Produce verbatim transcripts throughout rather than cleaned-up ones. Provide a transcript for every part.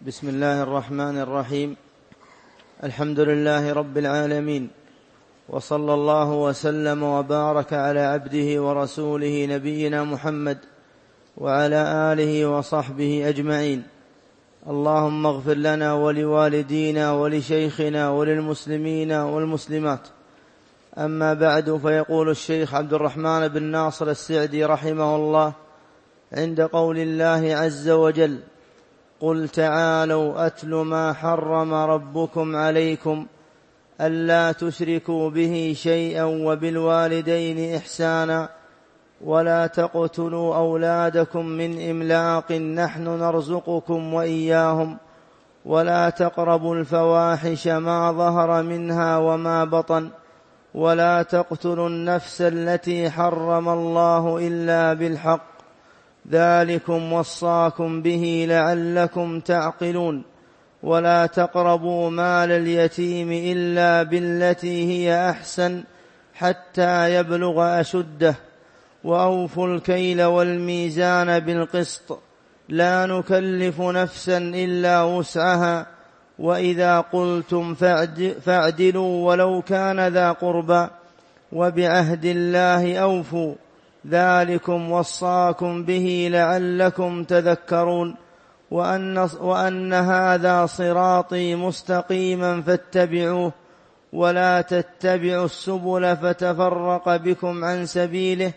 بسم الله الرحمن الرحيم. الحمد لله رب العالمين، وصلى الله وسلم وبارك على عبده ورسوله نبينا محمد وعلى آله وصحبه أجمعين. اللهم اغفر لنا ولوالدينا ولشيخنا وللمسلمين والمسلمات. أما بعد، فيقول الشيخ عبد الرحمن بن ناصر السعدي رحمه الله عند قول الله عز وجل: قل تعالوا أتل ما حرم ربكم عليكم ألا تشركوا به شيئا وبالوالدين إحسانا ولا تقتلوا أولادكم من إملاق نحن نرزقكم وإياهم ولا تقربوا الفواحش ما ظهر منها وما بطن ولا تقتلوا النفس التي حرم الله إلا بالحق ذلكم وصاكم به لعلكم تعقلون ولا تقربوا مال اليتيم إلا بالتي هي أحسن حتى يبلغ أشده وأوفوا الكيل والميزان بالقسط لا نكلف نفسا إلا وسعها وإذا قلتم فاعدلوا ولو كان ذا قربى وبعهد الله أوفوا ذلكم وصاكم به لعلكم تذكرون وأن, وأن هذا صراطي مستقيما فاتبعوه ولا تتبعوا السبل فتفرق بكم عن سبيله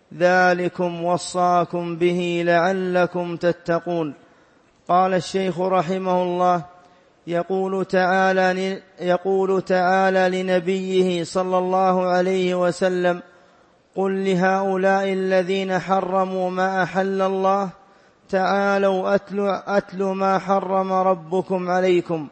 ذلكم وصاكم به لعلكم تتقون. قال الشيخ رحمه الله: يقول تعالى, يقول تعالى لنبيه صلى الله عليه وسلم: قل لهؤلاء الذين حرموا ما أحل الله تعالوا أتل, أتل ما حرم ربكم عليكم،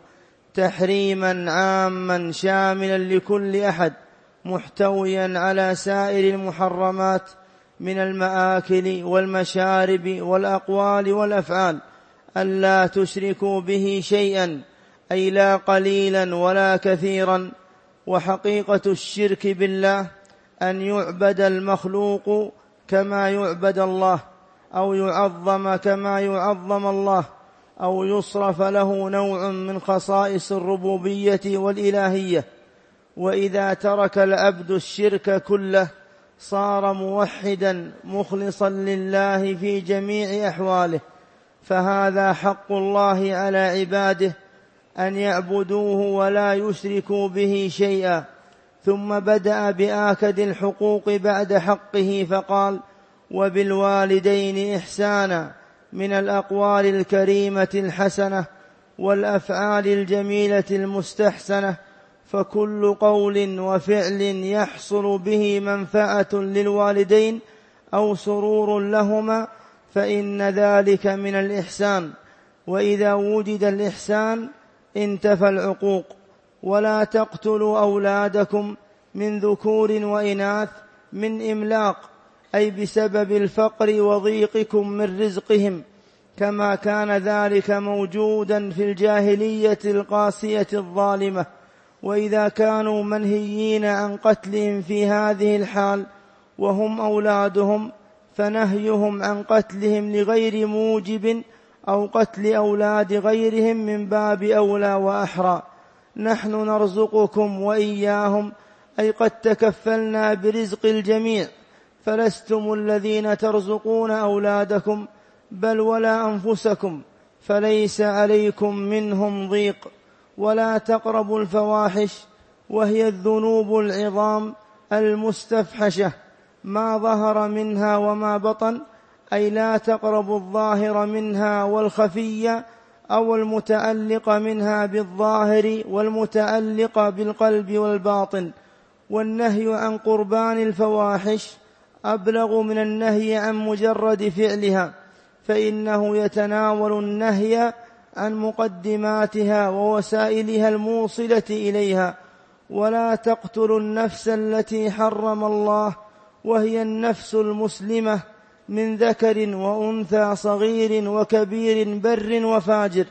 تحريما عاما شاملا لكل أحد محتويا على سائر المحرمات من المآكل والمشارب والأقوال والأفعال، ألا تشركوا به شيئا أي لا قليلا ولا كثيرا. وحقيقة الشرك بالله أن يعبد المخلوق كما يعبد الله، أو يعظم كما يعظم الله، أو يصرف له نوع من خصائص الربوبية والإلهية. وإذا ترك العبد الشرك كله صار موحدا مخلصا لله في جميع أحواله، فهذا حق الله على عباده أن يعبدوه ولا يشركوا به شيئا. ثم بدأ بآكد الحقوق بعد حقه فقال: وبالوالدين إحسانا، من الأقوال الكريمة الحسنة والأفعال الجميلة المستحسنة، فكل قول وفعل يحصل به منفعة للوالدين أو سرور لهما فإن ذلك من الإحسان، وإذا وجد الإحسان انتفى العقوق. ولا تقتلوا أولادكم من ذكور وإناث من إملاق، أي بسبب الفقر وضيقكم من رزقهم، كما كان ذلك موجودا في الجاهلية القاسية الظالمة. وإذا كانوا منهيين عن قتلهم في هذه الحال وهم أولادهم، فنهيهم عن قتلهم لغير موجب أو قتل أولاد غيرهم من باب أولى وأحرى. نحن نرزقكم وإياهم، أي قد تكفلنا برزق الجميع، فلستم الذين ترزقون أولادكم بل ولا أنفسكم، فليس عليكم منهم ضيق. ولا تقربوا الفواحش، وهي الذنوب العظام المستفحشة، ما ظهر منها وما بطن، أي لا تقربوا الظاهر منها والخفي أو المتعلق منها بالظاهر والمتعلق بالقلب والباطن. والنهي عن قربان الفواحش أبلغ من النهي عن مجرد فعلها، فإنه يتناول النهي عن مقدماتها ووسائلها الموصلة إليها. ولا تقتلوا النفس التي حرم الله، وهي النفس المسلمة من ذكر وأنثى صغير وكبير بر وفاجر،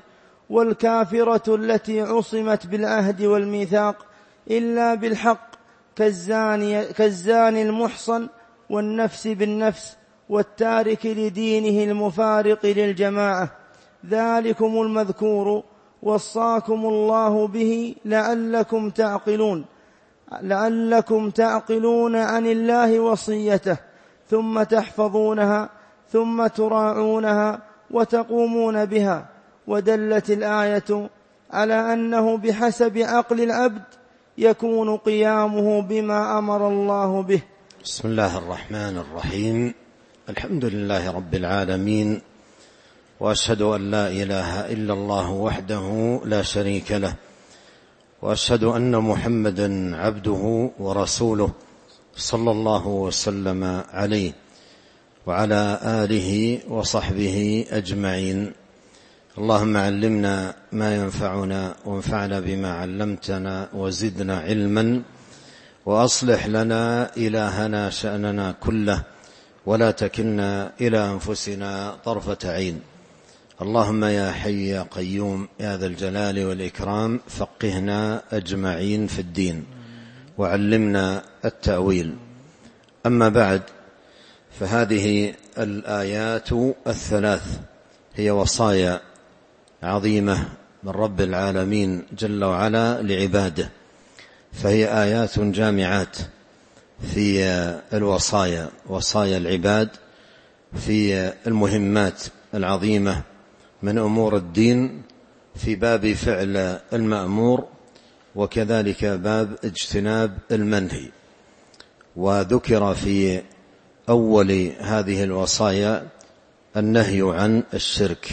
والكافرة التي عصمت بالعهد والميثاق إلا بالحق، كالزاني, كالزاني المحصن والنفس بالنفس والتارك لدينه المفارق للجماعة. ذلكم المذكور وصاكم الله به لعلكم تعقلون لعلكم تعقلون عن الله وصيته ثم تحفظونها ثم تراعونها وتقومون بها. ودلت الآية على أنه بحسب عقل العبد يكون قيامه بما أمر الله به. بسم الله الرحمن الرحيم. الحمد لله رب العالمين، وأشهد أن لا إله إلا الله وحده لا شريك له، وأشهد أن محمدا عبده ورسوله صلى الله وسلم عليه وعلى آله وصحبه أجمعين. اللهم علمنا ما ينفعنا وانفعنا بما علمتنا وزدنا علما، وأصلح لنا إلهنا شأننا كله ولا تكلنا إلى أنفسنا طرفة عين. اللهم يا حي يا قيوم يا ذا الجلال والإكرام فقهنا أجمعين في الدين وعلمنا التأويل. أما بعد، فهذه الآيات الثلاث هي وصايا عظيمة من رب العالمين جل وعلا لعباده، فهي آيات جامعات في الوصايا، وصايا العباد في المهمات العظيمة من أمور الدين، في باب فعل المأمور وكذلك باب اجتناب المنهي. وذكر في أول هذه الوصايا النهي عن الشرك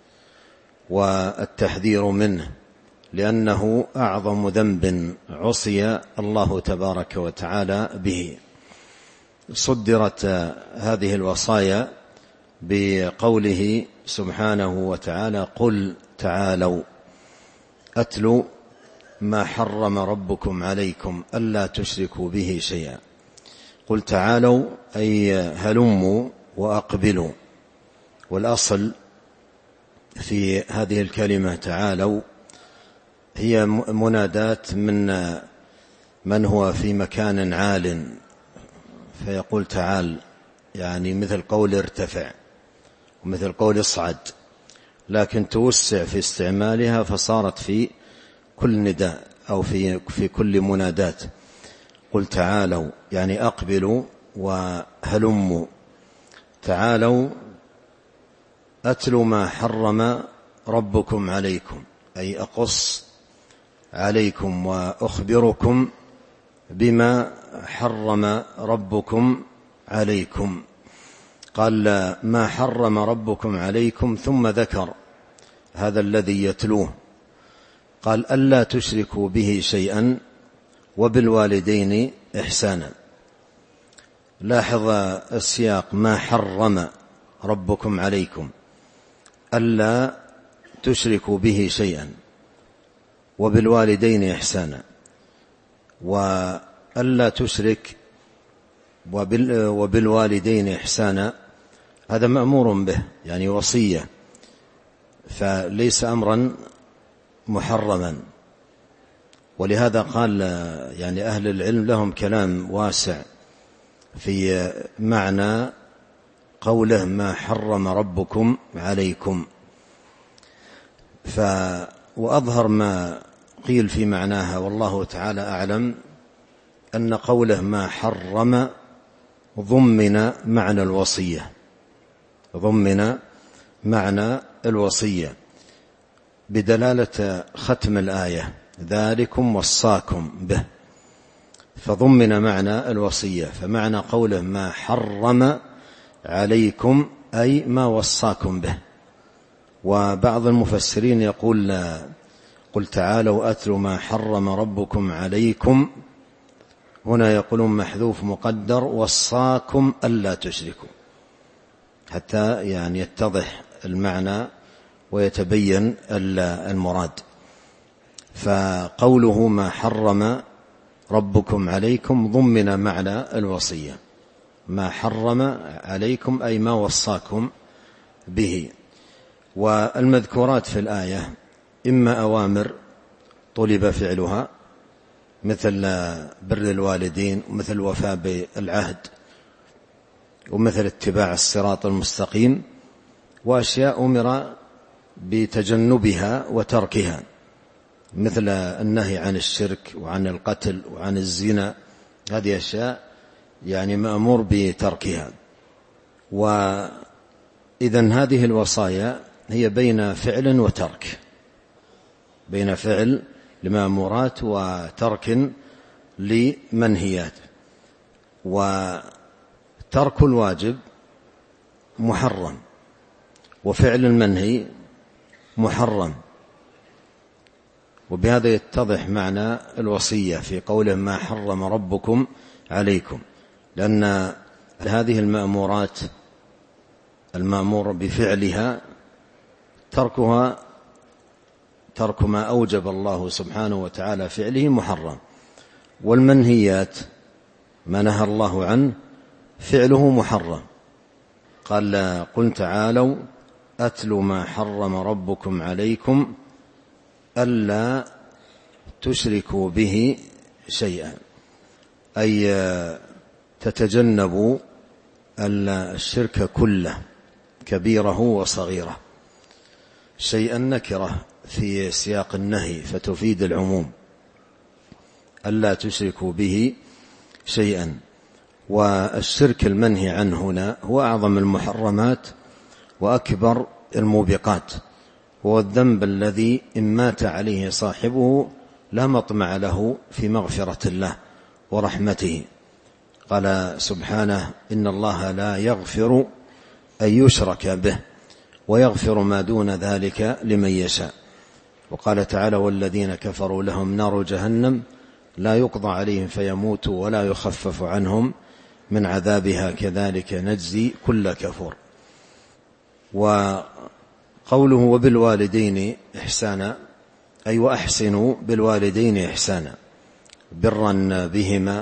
والتحذير منه، لأنه أعظم ذنب عصي الله تبارك وتعالى به. صدرت هذه الوصايا بقوله سبحانه وتعالى: قل تعالوا أتل ما حرم ربكم عليكم ألا تشركوا به شيئا. قل تعالوا أي هلموا وأقبلوا. والأصل في هذه الكلمة تعالوا هي منادات من من هو في مكان عال، فيقول تعال، يعني مثل قول ارتفع ومثل قول اصعد، لكن توسع في استعمالها فصارت في كل نداء أو في في كل منادات. قل تعالوا يعني أقبلوا وهلموا. تعالوا أتل ما حرم ربكم عليكم، أي أقص عليكم وأخبركم بما حرم ربكم عليكم. قال ما حرم ربكم عليكم، ثم ذكر هذا الذي يتلوه، قال ألا تشركوا به شيئا وبالوالدين إحسانا. لاحظ السياق: ما حرم ربكم عليكم ألا تشركوا به شيئا وبالوالدين إحسانا. وألا تشرك وبالوالدين إحسانا هذا مأمور به، يعني وصية، فليس أمرا محرما. ولهذا قال يعني أهل العلم لهم كلام واسع في معنى قوله ما حرم ربكم عليكم. ف وأظهر ما قيل في معناها والله تعالى أعلم أن قوله ما حرم ضمن معنى الوصية، ضمن معنى الوصية بدلالة ختم الآية ذلكم وصاكم به، فضمن معنى الوصية. فمعنى قوله ما حرم عليكم أي ما وصاكم به. وبعض المفسرين يقول قل تعالوا أتل ما حرم ربكم عليكم، هنا يقولون محذوف مقدر وصاكم ألا تشركوا، حتى يعني يتضح المعنى ويتبين المراد. فقوله ما حرم ربكم عليكم ضمن معنى الوصية، ما حرم عليكم أي ما وصاكم به. والمذكورات في الآية إما أوامر طلب فعلها مثل بر الوالدين ومثل الوفاء بالعهد ومثل اتباع الصراط المستقيم، وأشياء أمر بتجنبها وتركها، مثل النهي عن الشرك وعن القتل وعن الزنا، هذه أشياء يعني مأمور بتركها. وإذن هذه الوصايا هي بين فعل وترك، بين فعل لمأمورات وترك لمنهيات. وترك الواجب محرم، وفعل المنهي محرم. وبهذا يتضح معنى الوصية في قوله ما حرم ربكم عليكم، لأن هذه المأمورات المأمور بفعلها تركها ترك ما أوجب الله سبحانه وتعالى فعله محرم، والمنهيات ما نهى الله عنه فعله محرم. قال قل تعالوا أتل ما حرم ربكم عليكم ألا تشركوا به شيئا، أي تتجنبوا الشرك كله كبيره وصغيره. شيئا نكرة في سياق النهي فتفيد العموم، ألا تشركوا به شيئا. والشرك المنهي عنه هنا هو أعظم المحرمات وأكبر الموبقات، هو الذنب الذي إن مات عليه صاحبه لا مطمع له في مغفرة الله ورحمته. قال سبحانه إن الله لا يغفر أن يشرك به ويغفر ما دون ذلك لمن يشاء. وقال تعالى والذين كفروا لهم نار جهنم لا يقضى عليهم فيموتوا ولا يخفف عنهم من عذابها كذلك نجزي كل كفور. وقوله وبالوالدين إحسانا أي وأحسنوا بالوالدين إحسانا، برا بهما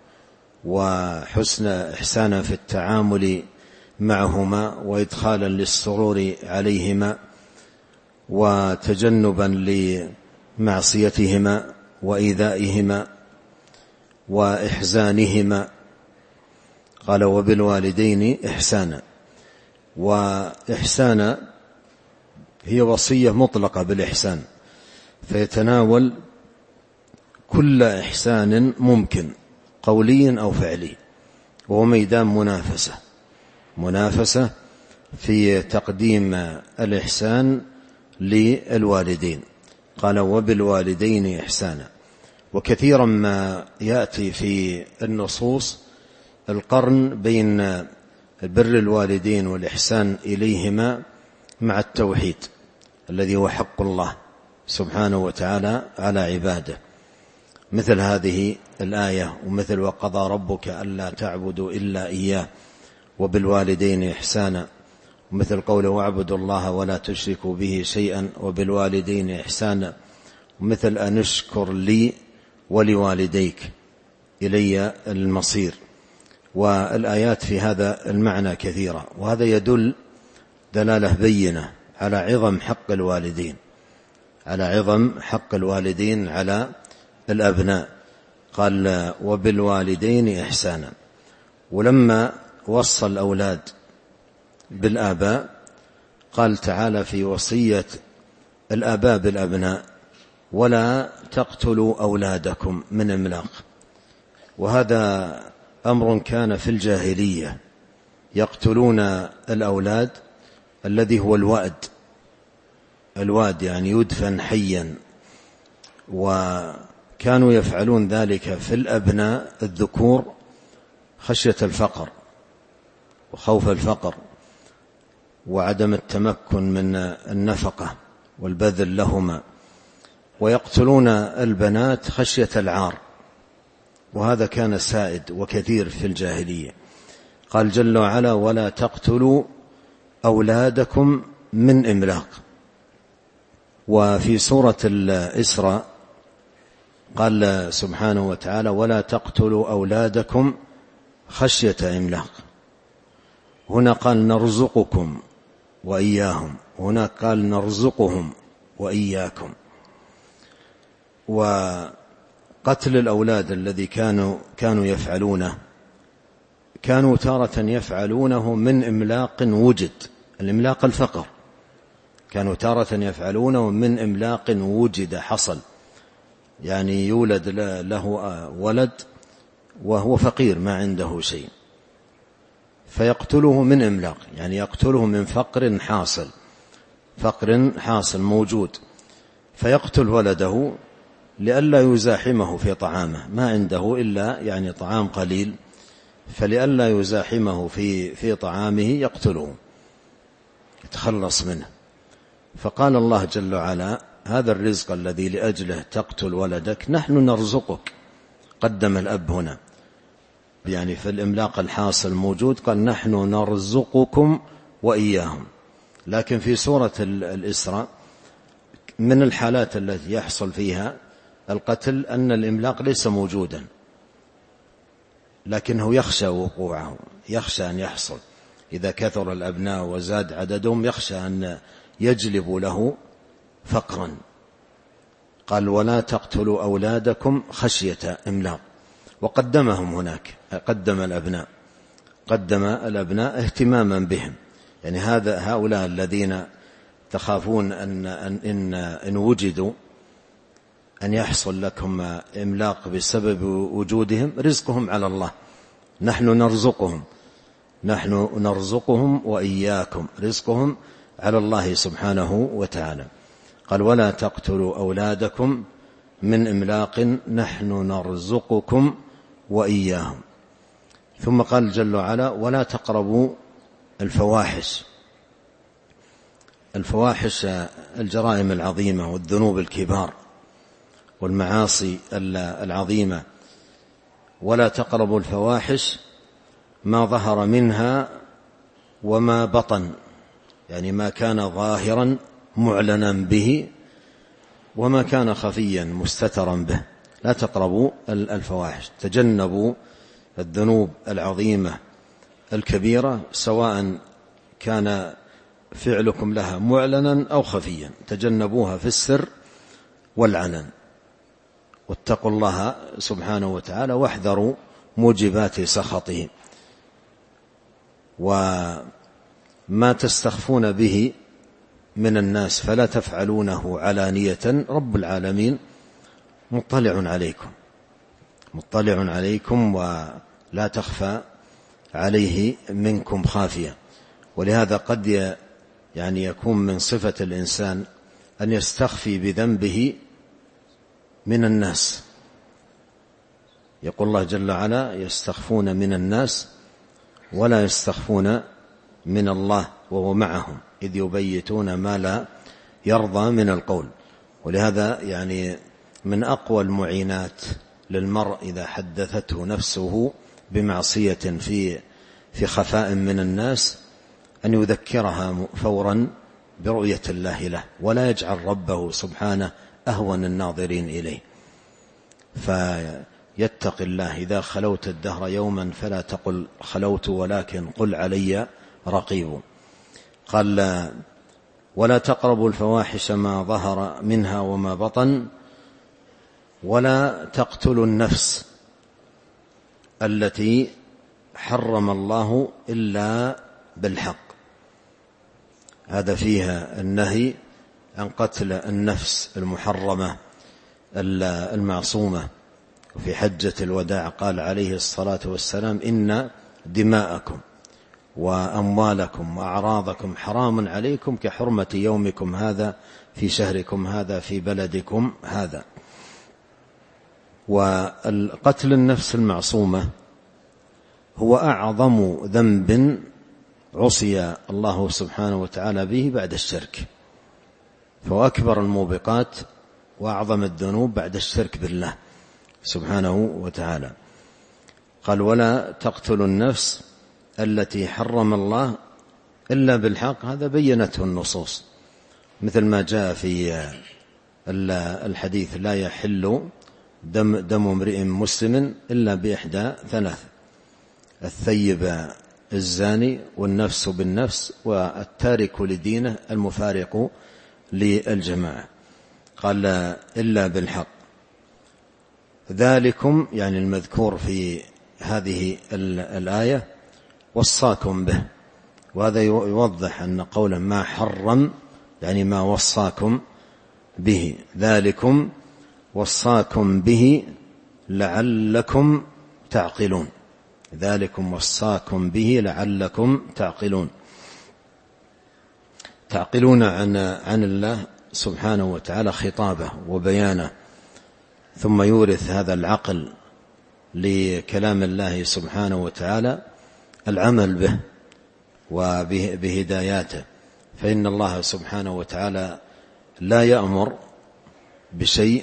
وحسن إحسانا في التعامل معهما وإدخالا للسرور عليهما وتجنبا لمعصيتهما وإيذائهما وإحزانهما. قال وبالوالدين إحسانا، وإحسانا هي وصية مطلقة بالإحسان، فيتناول كل إحسان ممكن قولي أو فعلي، وهو ميدان منافسة منافسة في تقديم الإحسان للوالدين. قال وبالوالدين إحسانا. وكثيرا ما يأتي في النصوص القرن بين بر الوالدين والإحسان إليهما مع التوحيد الذي هو حق الله سبحانه وتعالى على عباده، مثل هذه الآية، ومثل وقضى ربك ألا تعبدوا إلا إياه وبالوالدين إحسانا، ومثل قوله واعبدوا الله ولا تشركوا به شيئا وبالوالدين إحسانا، ومثل أن اشكر لي ولوالديك إلي المصير. والآيات في هذا المعنى كثيرة، وهذا يدل دلالة بينة على عظم حق الوالدين على عظم حق الوالدين على الأبناء. قال وبالوالدين إحسانا. ولما وصى الأولاد بالآباء قال تعالى في وصية الآباء بالأبناء ولا تقتلوا أولادكم من إملاق. وهذا أمر كان في الجاهلية، يقتلون الأولاد الذي هو الوأد الواد يعني يدفن حيا، وكانوا يفعلون ذلك في الأبناء الذكور خشية الفقر وخوف الفقر وعدم التمكن من النفقة والبذل لهما، ويقتلون البنات خشية العار، وهذا كان سائد وكثير في الجاهلية. قال جل وعلا ولا تقتلوا أولادكم من إملاق. وفي سورة الإسراء قال سبحانه وتعالى ولا تقتلوا أولادكم خشية إملاق. هنا قال نرزقكم وإياهم، هنا قال نرزقهم وإياكم. وقتل الأولاد الذي كانوا كانوا يفعلونه كانوا تارة يفعلونه من إملاق وجد، الإملاق الفقر، كانوا تارة يفعلونه من إملاق وجد حصل، يعني يولد له ولد وهو فقير ما عنده شيء، فيقتله من إملاق، يعني يقتله من فقر حاصل، فقر حاصل موجود، فيقتل ولده لئلا يزاحمه في طعامه، ما عنده إلا يعني طعام قليل، فلئلا يزاحمه في في طعامه يقتله يتخلص منه. فقال الله جل وعلا: هذا الرزق الذي لأجله تقتل ولدك نحن نرزقك. قدم الأب هنا، يعني في الإملاق الحاصل موجود، قال نحن نرزقكم وإياهم. لكن في سورة الإسراء من الحالات التي يحصل فيها القتل أن الإملاق ليس موجودا، لكنه يخشى وقوعه، يخشى أن يحصل إذا كثر الأبناء وزاد عددهم، يخشى أن يجلب له فقرا. قال: ولا تقتلوا أولادكم خشية إملاق. وقدمهم هناك، قدم الأبناء، قدم الأبناء اهتماما بهم، يعني هذا هؤلاء الذين تخافون أن, أن, إن, إن وجدوا أن يحصل لكم إملاق بسبب وجودهم، رزقهم على الله، نحن نرزقهم، نحن نرزقهم وإياكم، رزقهم على الله سبحانه وتعالى. قال: ولا تقتلوا أولادكم من إملاق نحن نرزقكم وإياهم. ثم قال جل وعلا: ولا تقربوا الفواحش. الفواحش الجرائم العظيمة والذنوب الكبار والمعاصي العظيمة. ولا تقربوا الفواحش ما ظهر منها وما بطن، يعني ما كان ظاهرا معلنا به وما كان خفيا مستترا به. لا تقربوا الفواحش، تجنبوا الذنوب العظيمة الكبيرة، سواء كان فعلكم لها معلنا أو خفيا، تجنبوها في السر والعلن، واتقوا الله سبحانه وتعالى واحذروا موجبات سخطه. وما تستخفون به من الناس فلا تفعلونه علانية، رب العالمين مطلع عليكم، مطلع عليكم ولا تخفى عليه منكم خافية. ولهذا قد يعني يكون من صفة الإنسان أن يستخفي بذنبه من الناس. يقول الله جل وعلا: يستخفون من الناس ولا يستخفون من الله وهو معهم إذ يبيتون ما لا يرضى من القول. ولهذا يعني من أقوى المعينات للمرء إذا حدثته نفسه بمعصية في في خفاء من الناس أن يذكرها فورا برؤية الله له، ولا يجعل ربه سبحانه أهون الناظرين إليه. فيتق الله: إذا خلوت الدهر يوما فلا تقل خلوت ولكن قل علي رقيب. قال: ولا تقربوا الفواحش ما ظهر منها وما بطن ولا تقتلوا النفس التي حرم الله إلا بالحق. هذا فيها النهي عن قتل النفس المحرمة المعصومة. وفي حجة الوداع قال عليه الصلاة والسلام: إن دماءكم وأموالكم وأعراضكم حرام عليكم كحرمة يومكم هذا في شهركم هذا في بلدكم هذا. والقتل النفس المعصومة هو أعظم ذنب عصي الله سبحانه وتعالى به بعد الشرك، فهو أكبر الموبقات وأعظم الذنوب بعد الشرك بالله سبحانه وتعالى. قال: ولا تقتلوا النفس التي حرم الله إلا بالحق. هذا بينته النصوص، مثل ما جاء في الحديث: لا يحل دم, دم امرئ مسلم إلا بإحدى ثلاث: الثيب الزاني والنفس بالنفس والتارك لدينه المفارق للجماعة. قال: إلا بالحق. ذلكم يعني المذكور في هذه الآية وصاكم به. وهذا يوضح أن قولا ما حرم يعني ما وصاكم به، ذلكم وصاكم به لعلكم تعقلون، ذلكم وصاكم به لعلكم تعقلون. تعقلون عن عن الله سبحانه وتعالى خطابه وبيانه، ثم يورث هذا العقل لكلام الله سبحانه وتعالى العمل به وبهداياته. فإن الله سبحانه وتعالى لا يأمر بشيء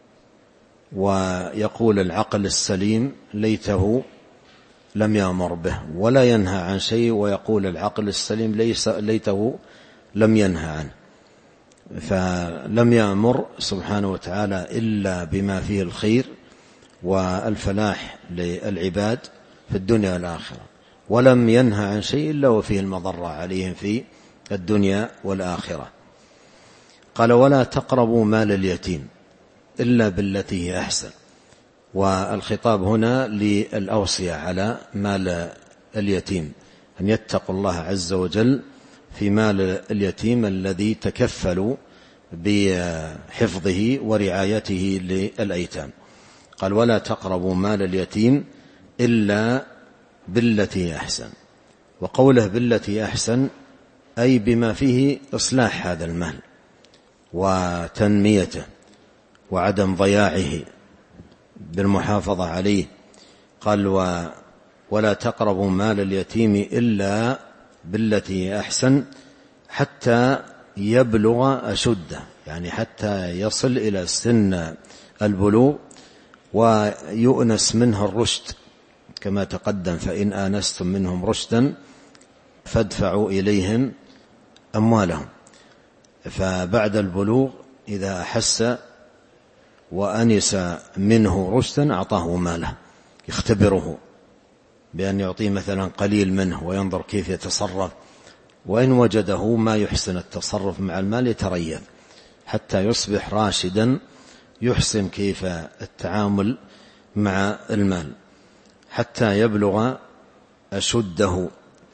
ويقول العقل السليم ليته لم يأمر به، ولا ينهى عن شيء ويقول العقل السليم ليس ليته لم ينهى عنه. فلم يأمر سبحانه وتعالى إلا بما فيه الخير والفلاح للعباد في الدنيا والآخرة، ولم ينهى عن شيء إلا وفيه المضرة عليهم في الدنيا والآخرة. قال ولا تقربوا مال اليتيم إلا بالتي هي أحسن، والخطاب هنا للأوصية على مال اليتيم، أن يتقوا الله عز وجل في مال اليتيم الذي تكفلوا بحفظه ورعايته للأيتام. قال ولا تقربوا مال اليتيم إلا بالتي أحسن، وقوله بالتي أحسن أي بما فيه إصلاح هذا المال وتنميته وعدم ضياعه بالمحافظة عليه. قال ولا تقربوا مال اليتيم إلا بالتي أحسن حتى يبلغ أشده، يعني حتى يصل إلى سن البلوغ ويؤنس منه الرشد كما تقدم، فإن آنستم منهم رشدا فادفعوا إليهم أموالهم. فبعد البلوغ إذا أحس وأنس منه رشدا أعطاه ماله، يختبره بأن يعطيه مثلا قليل منه وينظر كيف يتصرف، وإن وجده ما يحسن التصرف مع المال يتريث حتى يصبح راشدا يحسن كيف التعامل مع المال، حتى يبلغ أشده.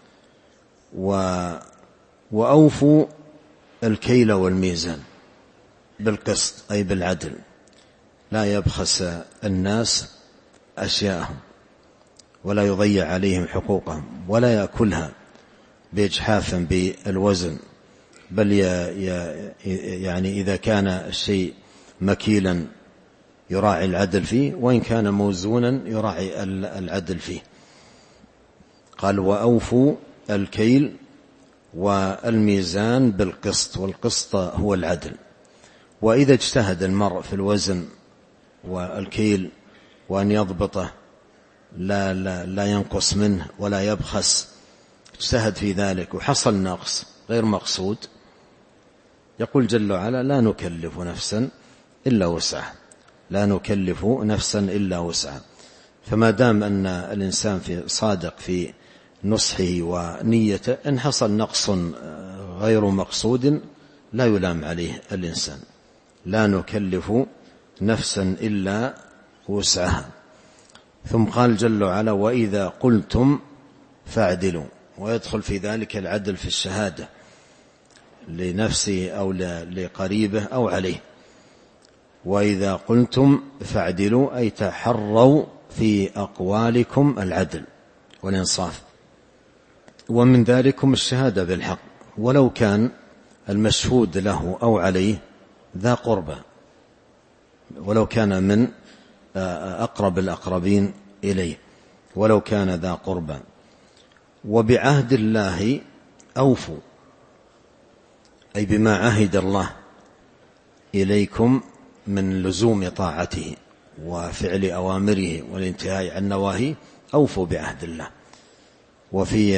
و وأوفوا الكيل والميزان بالقسط أي بالعدل، لا يبخس الناس أشياءهم ولا يضيع عليهم حقوقهم ولا يأكلها بإجحاف بالوزن، بل يعني إذا كان الشيء مكيلا يراعي العدل فيه، وإن كان موزونا يراعي العدل فيه. قال وأوفوا الكيل والميزان بالقسط، والقسط هو العدل. وإذا اجتهد المرء في الوزن والكيل وأن يضبطه لا, لا, لا ينقص منه ولا يبخس، اجتهد في ذلك وحصل نقص غير مقصود، يقول جل وعلا لا نكلف نفسا إلا وسعها، لا نكلف نفسا إلا وسعها. فما دام أن الإنسان في صادق في نصحه ونيته، إن حصل نقص غير مقصود لا يلام عليه الإنسان. لا نكلف نفسا إلا وسعها. ثم قال جل وعلا وإذا قلتم فاعدلوا، ويدخل في ذلك العدل في الشهادة لنفسه أو لقريبه أو عليه. وإذا قلتم فاعدلوا أي تحروا في أقوالكم العدل والإنصاف، ومن ذلكم الشهادة بالحق ولو كان المشهود له أو عليه ذا قربى، ولو كان من أقرب الأقربين إليه، ولو كان ذا قربى. وبعهد الله أوفوا أي بما عهد الله إليكم من لزوم طاعته وفعل أوامره والانتهاء عن نواهيه، أوفوا بعهد الله. وفي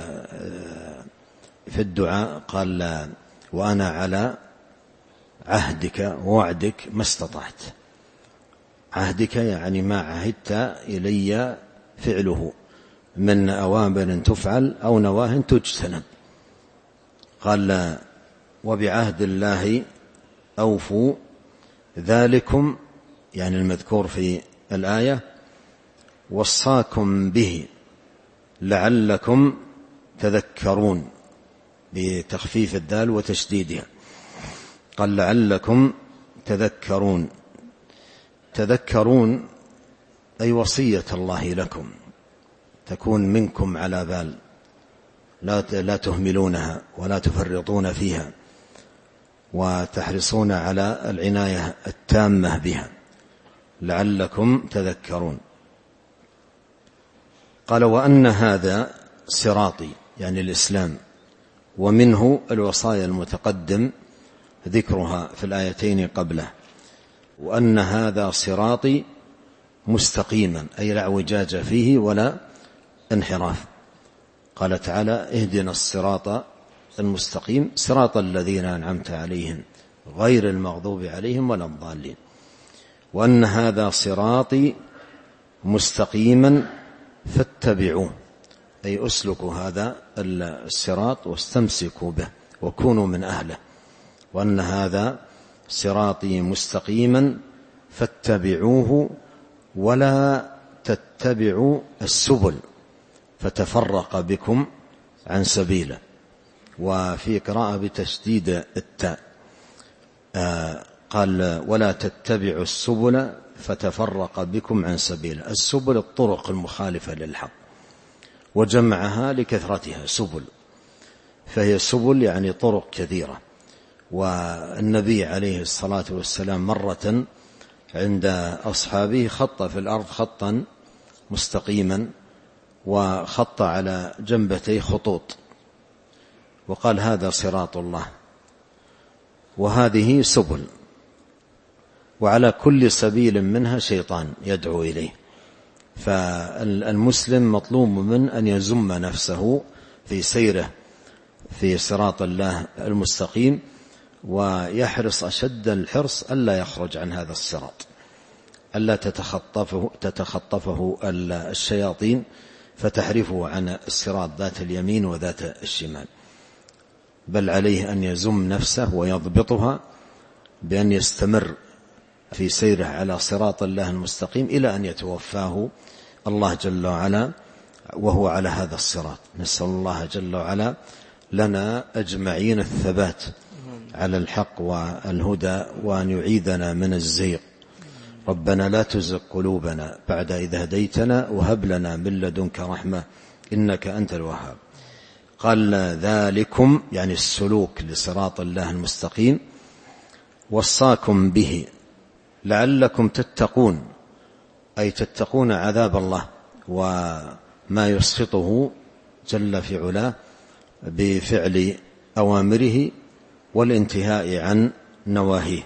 في الدعاء قال وأنا على عهدك ووعدك ما استطعت. عهدك يعني ما عهدت إلي فعله من أوامر تفعل أو نواه تجتنب. قال وبعهد الله أوفوا ذلكم يعني المذكور في الآية وصاكم به لعلكم تذكرون بتخفيف الدال وتشديدها. قال لعلكم تذكرون. تذكرون أي وصية الله لكم تكون منكم على بال، لا لا تهملونها ولا تفرطون فيها، وتحرصون على العناية التامة بها، لعلكم تذكرون. قال وأن هذا صراطي، يعني الإسلام، ومنه الوصايا المتقدم ذكرها في الآيتين قبله، وأن هذا صراطي مستقيما، أي لا اعوجاج فيه ولا انحراف. قال تعالى اهدنا الصراط المستقيم صراط الذين أنعمت عليهم غير المغضوب عليهم ولا الضالين. وأن هذا صراطي مستقيما فاتبعوه، أي أسلكوا هذا الصراط واستمسكوا به وكونوا من أهله. وأن هذا صراطي مستقيما فاتبعوه ولا تتبعوا السبل فتفرق بكم عن سبيله. وفي قراءة بتشديد التاء آه قال ولا تتبعوا السبل فتفرق بكم عن سبيله. السبل الطرق المخالفة للحق، وجمعها لكثرتها سبل، فهي سبل يعني طرق كثيرة. والنبي عليه الصلاة والسلام مرة عند أصحابه خط في الأرض خطا مستقيما وخط على جنبتيه خطوط، وقال هذا صراط الله وهذه سبل، وعلى كل سبيل منها شيطان يدعو إليه. فالمسلم مطلوب من أن يزم نفسه في سيره في صراط الله المستقيم، ويحرص أشد الحرص ألا يخرج عن هذا الصراط، ألا تتخطفه, تتخطفه الشياطين فتحرفه عن الصراط ذات اليمين وذات الشمال، بل عليه أن يزم نفسه ويضبطها بأن يستمر في سيره على صراط الله المستقيم إلى أن يتوفاه الله جل وعلا وهو على هذا الصراط. نسأل الله جل وعلا لنا أجمعين الثبات على الحق والهدى، وأن يعيذنا من الزيغ. ربنا لا تزغ قلوبنا بعد إذ هديتنا وهب لنا من لدنك رحمة إنك أنت الوهاب. قال ذلكم يعني السلوك لصراط الله المستقيم وصاكم به لعلكم تتقون، أي تتقون عذاب الله وما يسخطه جل في علاه بفعل أوامره والانتهاء عن نواهيه.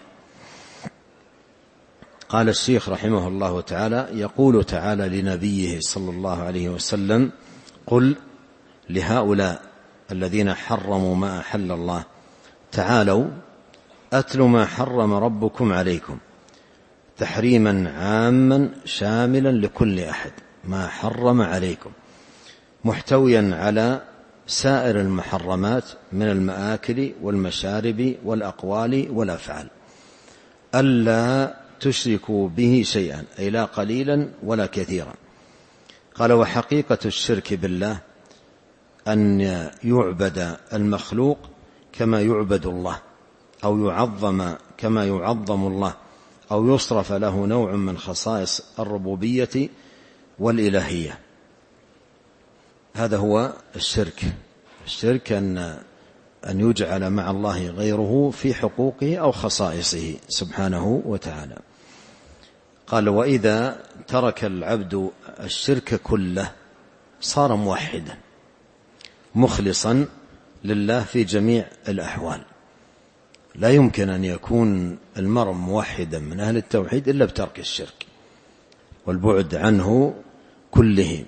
قال الشيخ رحمه الله تعالى يقول تعالى لنبيه صلى الله عليه وسلم قل لهؤلاء الذين حرموا ما أحل الله تعالوا أتل ما حرم ربكم عليكم، تحريما عاما شاملا لكل أحد، ما حرم عليكم محتويا على سائر المحرمات من المآكل والمشارب والأقوال والأفعال، ألا تشركوا به شيئا، أي لا قليلا ولا كثيرا. قال وحقيقة الشرك بالله أن يعبد المخلوق كما يعبد الله، أو يعظم كما يعظم الله، أو يصرف له نوع من خصائص الربوبية والإلهية. هذا هو الشرك. الشرك أن أن يجعل مع الله غيره في حقوقه أو خصائصه سبحانه وتعالى. قال وإذا ترك العبد الشرك كله صار موحدا مخلصا لله في جميع الأحوال. لا يمكن أن يكون المرء موحدا من أهل التوحيد إلا بترك الشرك والبعد عنه كله،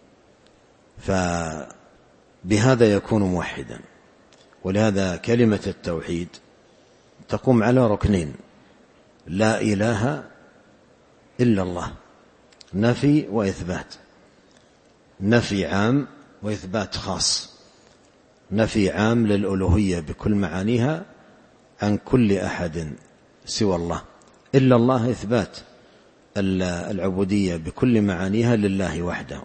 فبهذا يكون موحدا. ولهذا كلمة التوحيد تقوم على ركنين: لا إله إلا الله، نفي وإثبات، نفي عام وإثبات خاص. نفي عام للألوهية بكل معانيها عن كل أحد سوى الله، إلا الله إثبات العبودية بكل معانيها لله وحده،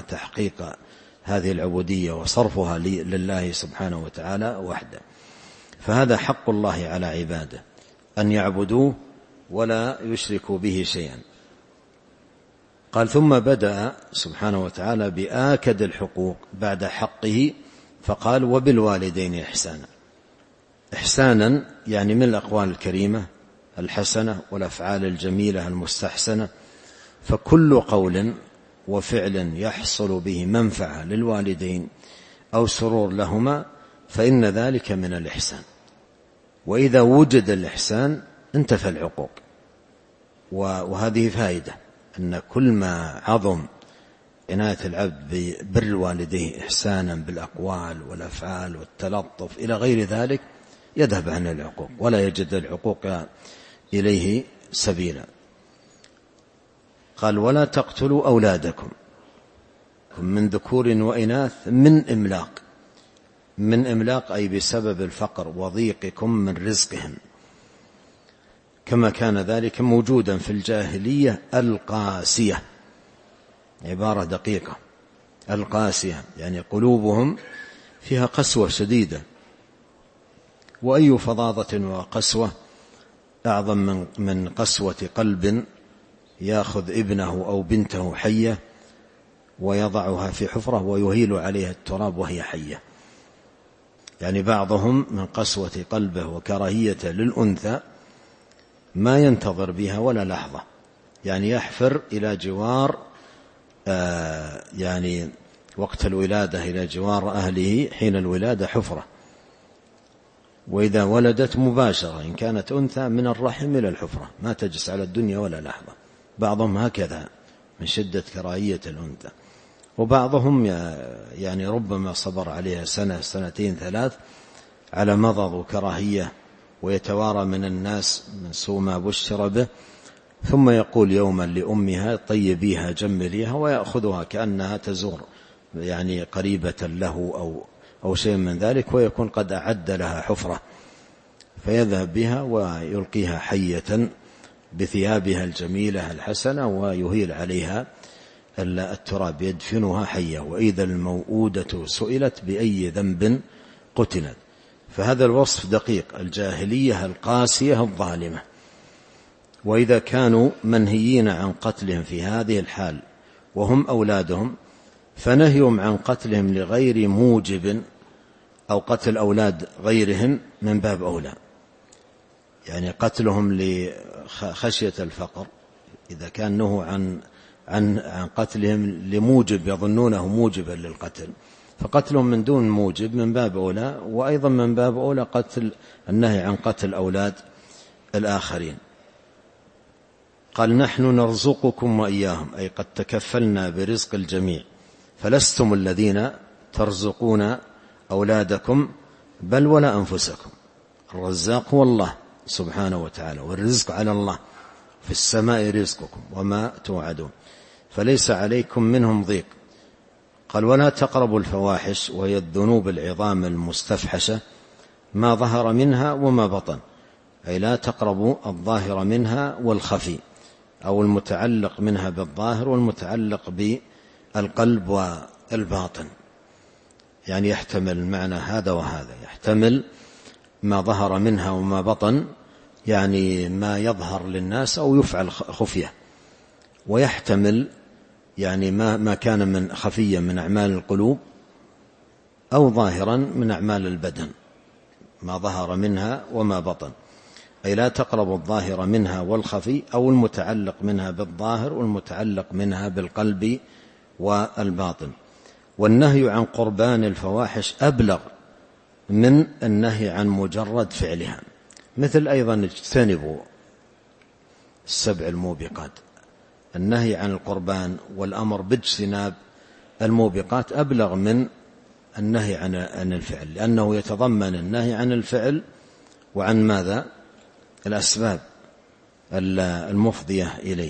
وتحقيق هذه العبودية وصرفها لله سبحانه وتعالى وحده. فهذا حق الله على عباده أن يعبدوه ولا يشركوا به شيئا. قال ثم بدأ سبحانه وتعالى بآكد الحقوق بعد حقه فقال وبالوالدين إحسانا. إحسانا يعني من الأقوال الكريمة الحسنة والأفعال الجميلة المستحسنة، فكل قول وفعل يحصل به منفعة للوالدين أو سرور لهما فإن ذلك من الإحسان. وإذا وجد الإحسان انتفى العقوق. وهذه فائدة أن كل ما عظم عناية العبد ببر والديه إحسانا بالأقوال والأفعال والتلطف إلى غير ذلك يذهب عن العقوق ولا يجد العقوق إليه سبيلا. قال ولا تقتلوا أولادكم من ذكور وإناث من إملاق. من إملاق أي بسبب الفقر وضيقكم من رزقهم، كما كان ذلك موجودا في الجاهلية القاسية. عبارة دقيقة، القاسية يعني قلوبهم فيها قسوة شديدة. وأي فظاظة وقسوة أعظم من من قسوة قلب يأخذ ابنه أو بنته حية ويضعها في حفرة ويهيل عليها التراب وهي حية. يعني بعضهم من قسوة قلبه وكراهيته للأنثى ما ينتظر بها ولا لحظة، يعني يحفر إلى جوار آه يعني وقت الولادة إلى جوار أهله حين الولادة حفرة، وإذا ولدت مباشرة إن كانت أنثى من الرحم إلى الحفرة ما تجلس على الدنيا ولا لحظة. بعضهم هكذا من شدة كراهية الأنثى، وبعضهم يعني ربما صبر عليها سنة سنتين ثلاث على مضض وكراهية ويتوارى من الناس من سوء ما بشر به، ثم يقول يوما لأمها طيبيها جمليها ويأخذها كأنها تزور يعني قريبة له أو, أو شيء من ذلك، ويكون قد أعد لها حفرة فيذهب بها ويلقيها حية بثيابها الجميلة الحسنة ويهيل عليها التراب يدفنها حية. وإذا الموءودة سئلت بأي ذنب قتلت. فهذا الوصف دقيق، الجاهلية القاسية الظالمة. وإذا كانوا منهيين عن قتلهم في هذه الحال وهم أولادهم فنهيهم عن قتلهم لغير موجب أو قتل أولاد غيرهم من باب أولى. يعني قتلهم لخشية الفقر إذا كان نهوا عن عن عن قتلهم لموجب يظنونه موجبا للقتل، فقتلهم من دون موجب من باب أولى. وأيضا من باب أولى قتل النهي عن قتل أولاد الآخرين. قال نحن نرزقكم وإياهم، أي قد تكفلنا برزق الجميع، فلستم الذين ترزقون أولادكم بل ولا أنفسكم. الرزاق هو الله سبحانه وتعالى، والرزق على الله، في السماء رزقكم وما توعدون، فليس عليكم منهم ضيق. قال ولا تقربوا الفواحش وهي الذنوب العظام المستفحشة ما ظهر منها وما بطن، أي لا تقربوا الظاهر منها والخفي، أو المتعلق منها بالظاهر والمتعلق بالقلب والباطن. يعني يحتمل معنى هذا وهذا، يحتمل ما ظهر منها وما بطن يعني ما يظهر للناس أو يفعل خفية، ويحتمل يعني ما ما كان من خفيا من أعمال القلوب أو ظاهرا من أعمال البدن، ما ظهر منها وما بطن، أي لا تقرب الظاهر منها والخفي، أو المتعلق منها بالظاهر والمتعلق منها بالقلب والباطن. والنهي عن قربان الفواحش أبلغ من النهي عن مجرد فعلها، مثل أيضا اجتنبوا السبع الموبقات. النهي عن القربان والأمر باجتناب الموبقات أبلغ من النهي عن الفعل، لأنه يتضمن النهي عن الفعل وعن ماذا؟ الأسباب المفضية إليه،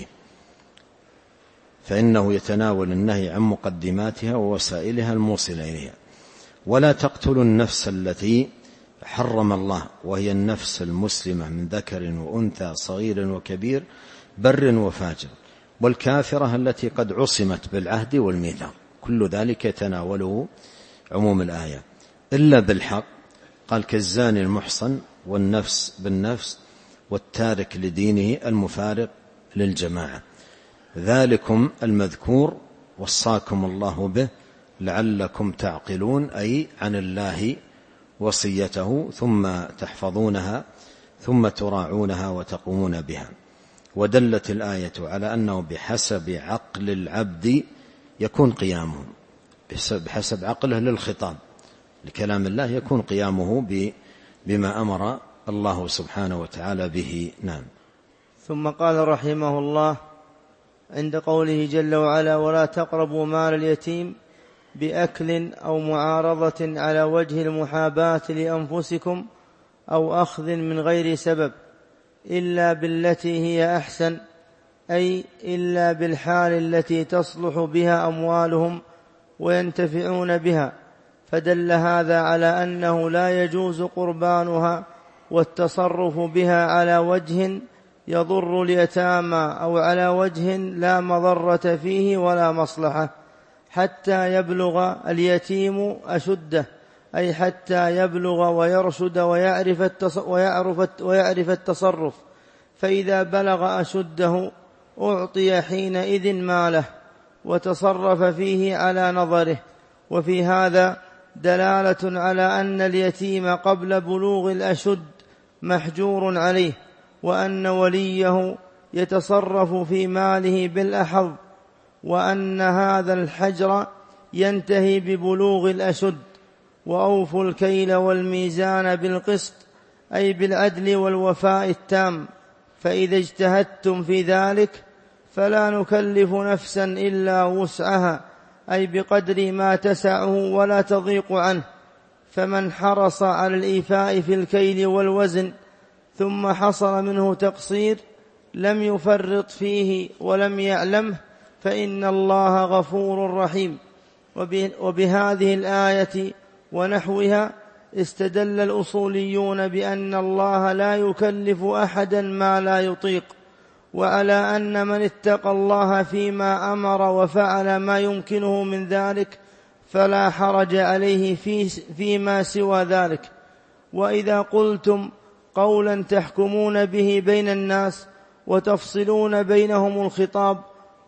فإنه يتناول النهي عن مقدماتها ووسائلها الموصلة إليها. ولا تقتلوا النفس التي حرم الله وهي النفس المسلمة من ذكر وأنثى صغير وكبير بر وفاجر، والكافرة التي قد عصمت بالعهد والميثاق. كل ذلك يتناوله عموم الآية، إلا بالحق قال كالزاني المحصن والنفس بالنفس والتارك لدينه المفارق للجماعة. ذلكم المذكور وصاكم الله به لعلكم تعقلون، أي عن الله وصيته ثم تحفظونها ثم تراعونها وتقومون بها. ودلت الآية على أنه بحسب عقل العبد يكون قيامه، بحسب عقله للخطاب لكلام الله يكون قيامه بما أمر الله سبحانه وتعالى به. نعم. ثم قال رحمه الله عند قوله جل وعلا: ولا تقربوا مال اليتيم بأكل أو معارضة على وجه المحاباة لأنفسكم أو أخذ من غير سبب إلا بالتي هي أحسن، أي إلا بالحال التي تصلح بها أموالهم وينتفعون بها. فدل هذا على أنه لا يجوز قربانها والتصرف بها على وجه يضر اليتامى أو على وجه لا مضرة فيه ولا مصلحة حتى يبلغ اليتيم أشده، أي حتى يبلغ ويرشد ويعرف التصرف. فإذا بلغ أشده أعطي حينئذ ماله وتصرف فيه على نظره. وفي هذا دلالة على أن اليتيم قبل بلوغ الأشد محجور عليه، وأن وليه يتصرف في ماله بالأحظ، وأن هذا الحجر ينتهي ببلوغ الأشد. وأوفوا الكيل والميزان بالقسط، أي بالعدل والوفاء التام. فإذا اجتهدتم في ذلك فلا نكلف نفسا إلا وسعها، أي بقدر ما تسعه ولا تضيق عنه. فمن حرص على الإيفاء في الكيل والوزن ثم حصل منه تقصير لم يفرط فيه ولم يعلمه فإن الله غفور رحيم. وبهذه الآية ونحوها استدل الأصوليون بأن الله لا يكلف أحدا ما لا يطيق، وعلى أن من اتقى الله فيما أمر وفعل ما يمكنه من ذلك فلا حرج عليه في فيما سوى ذلك. وإذا قلتم قولا تحكمون به بين الناس وتفصلون بينهم الخطاب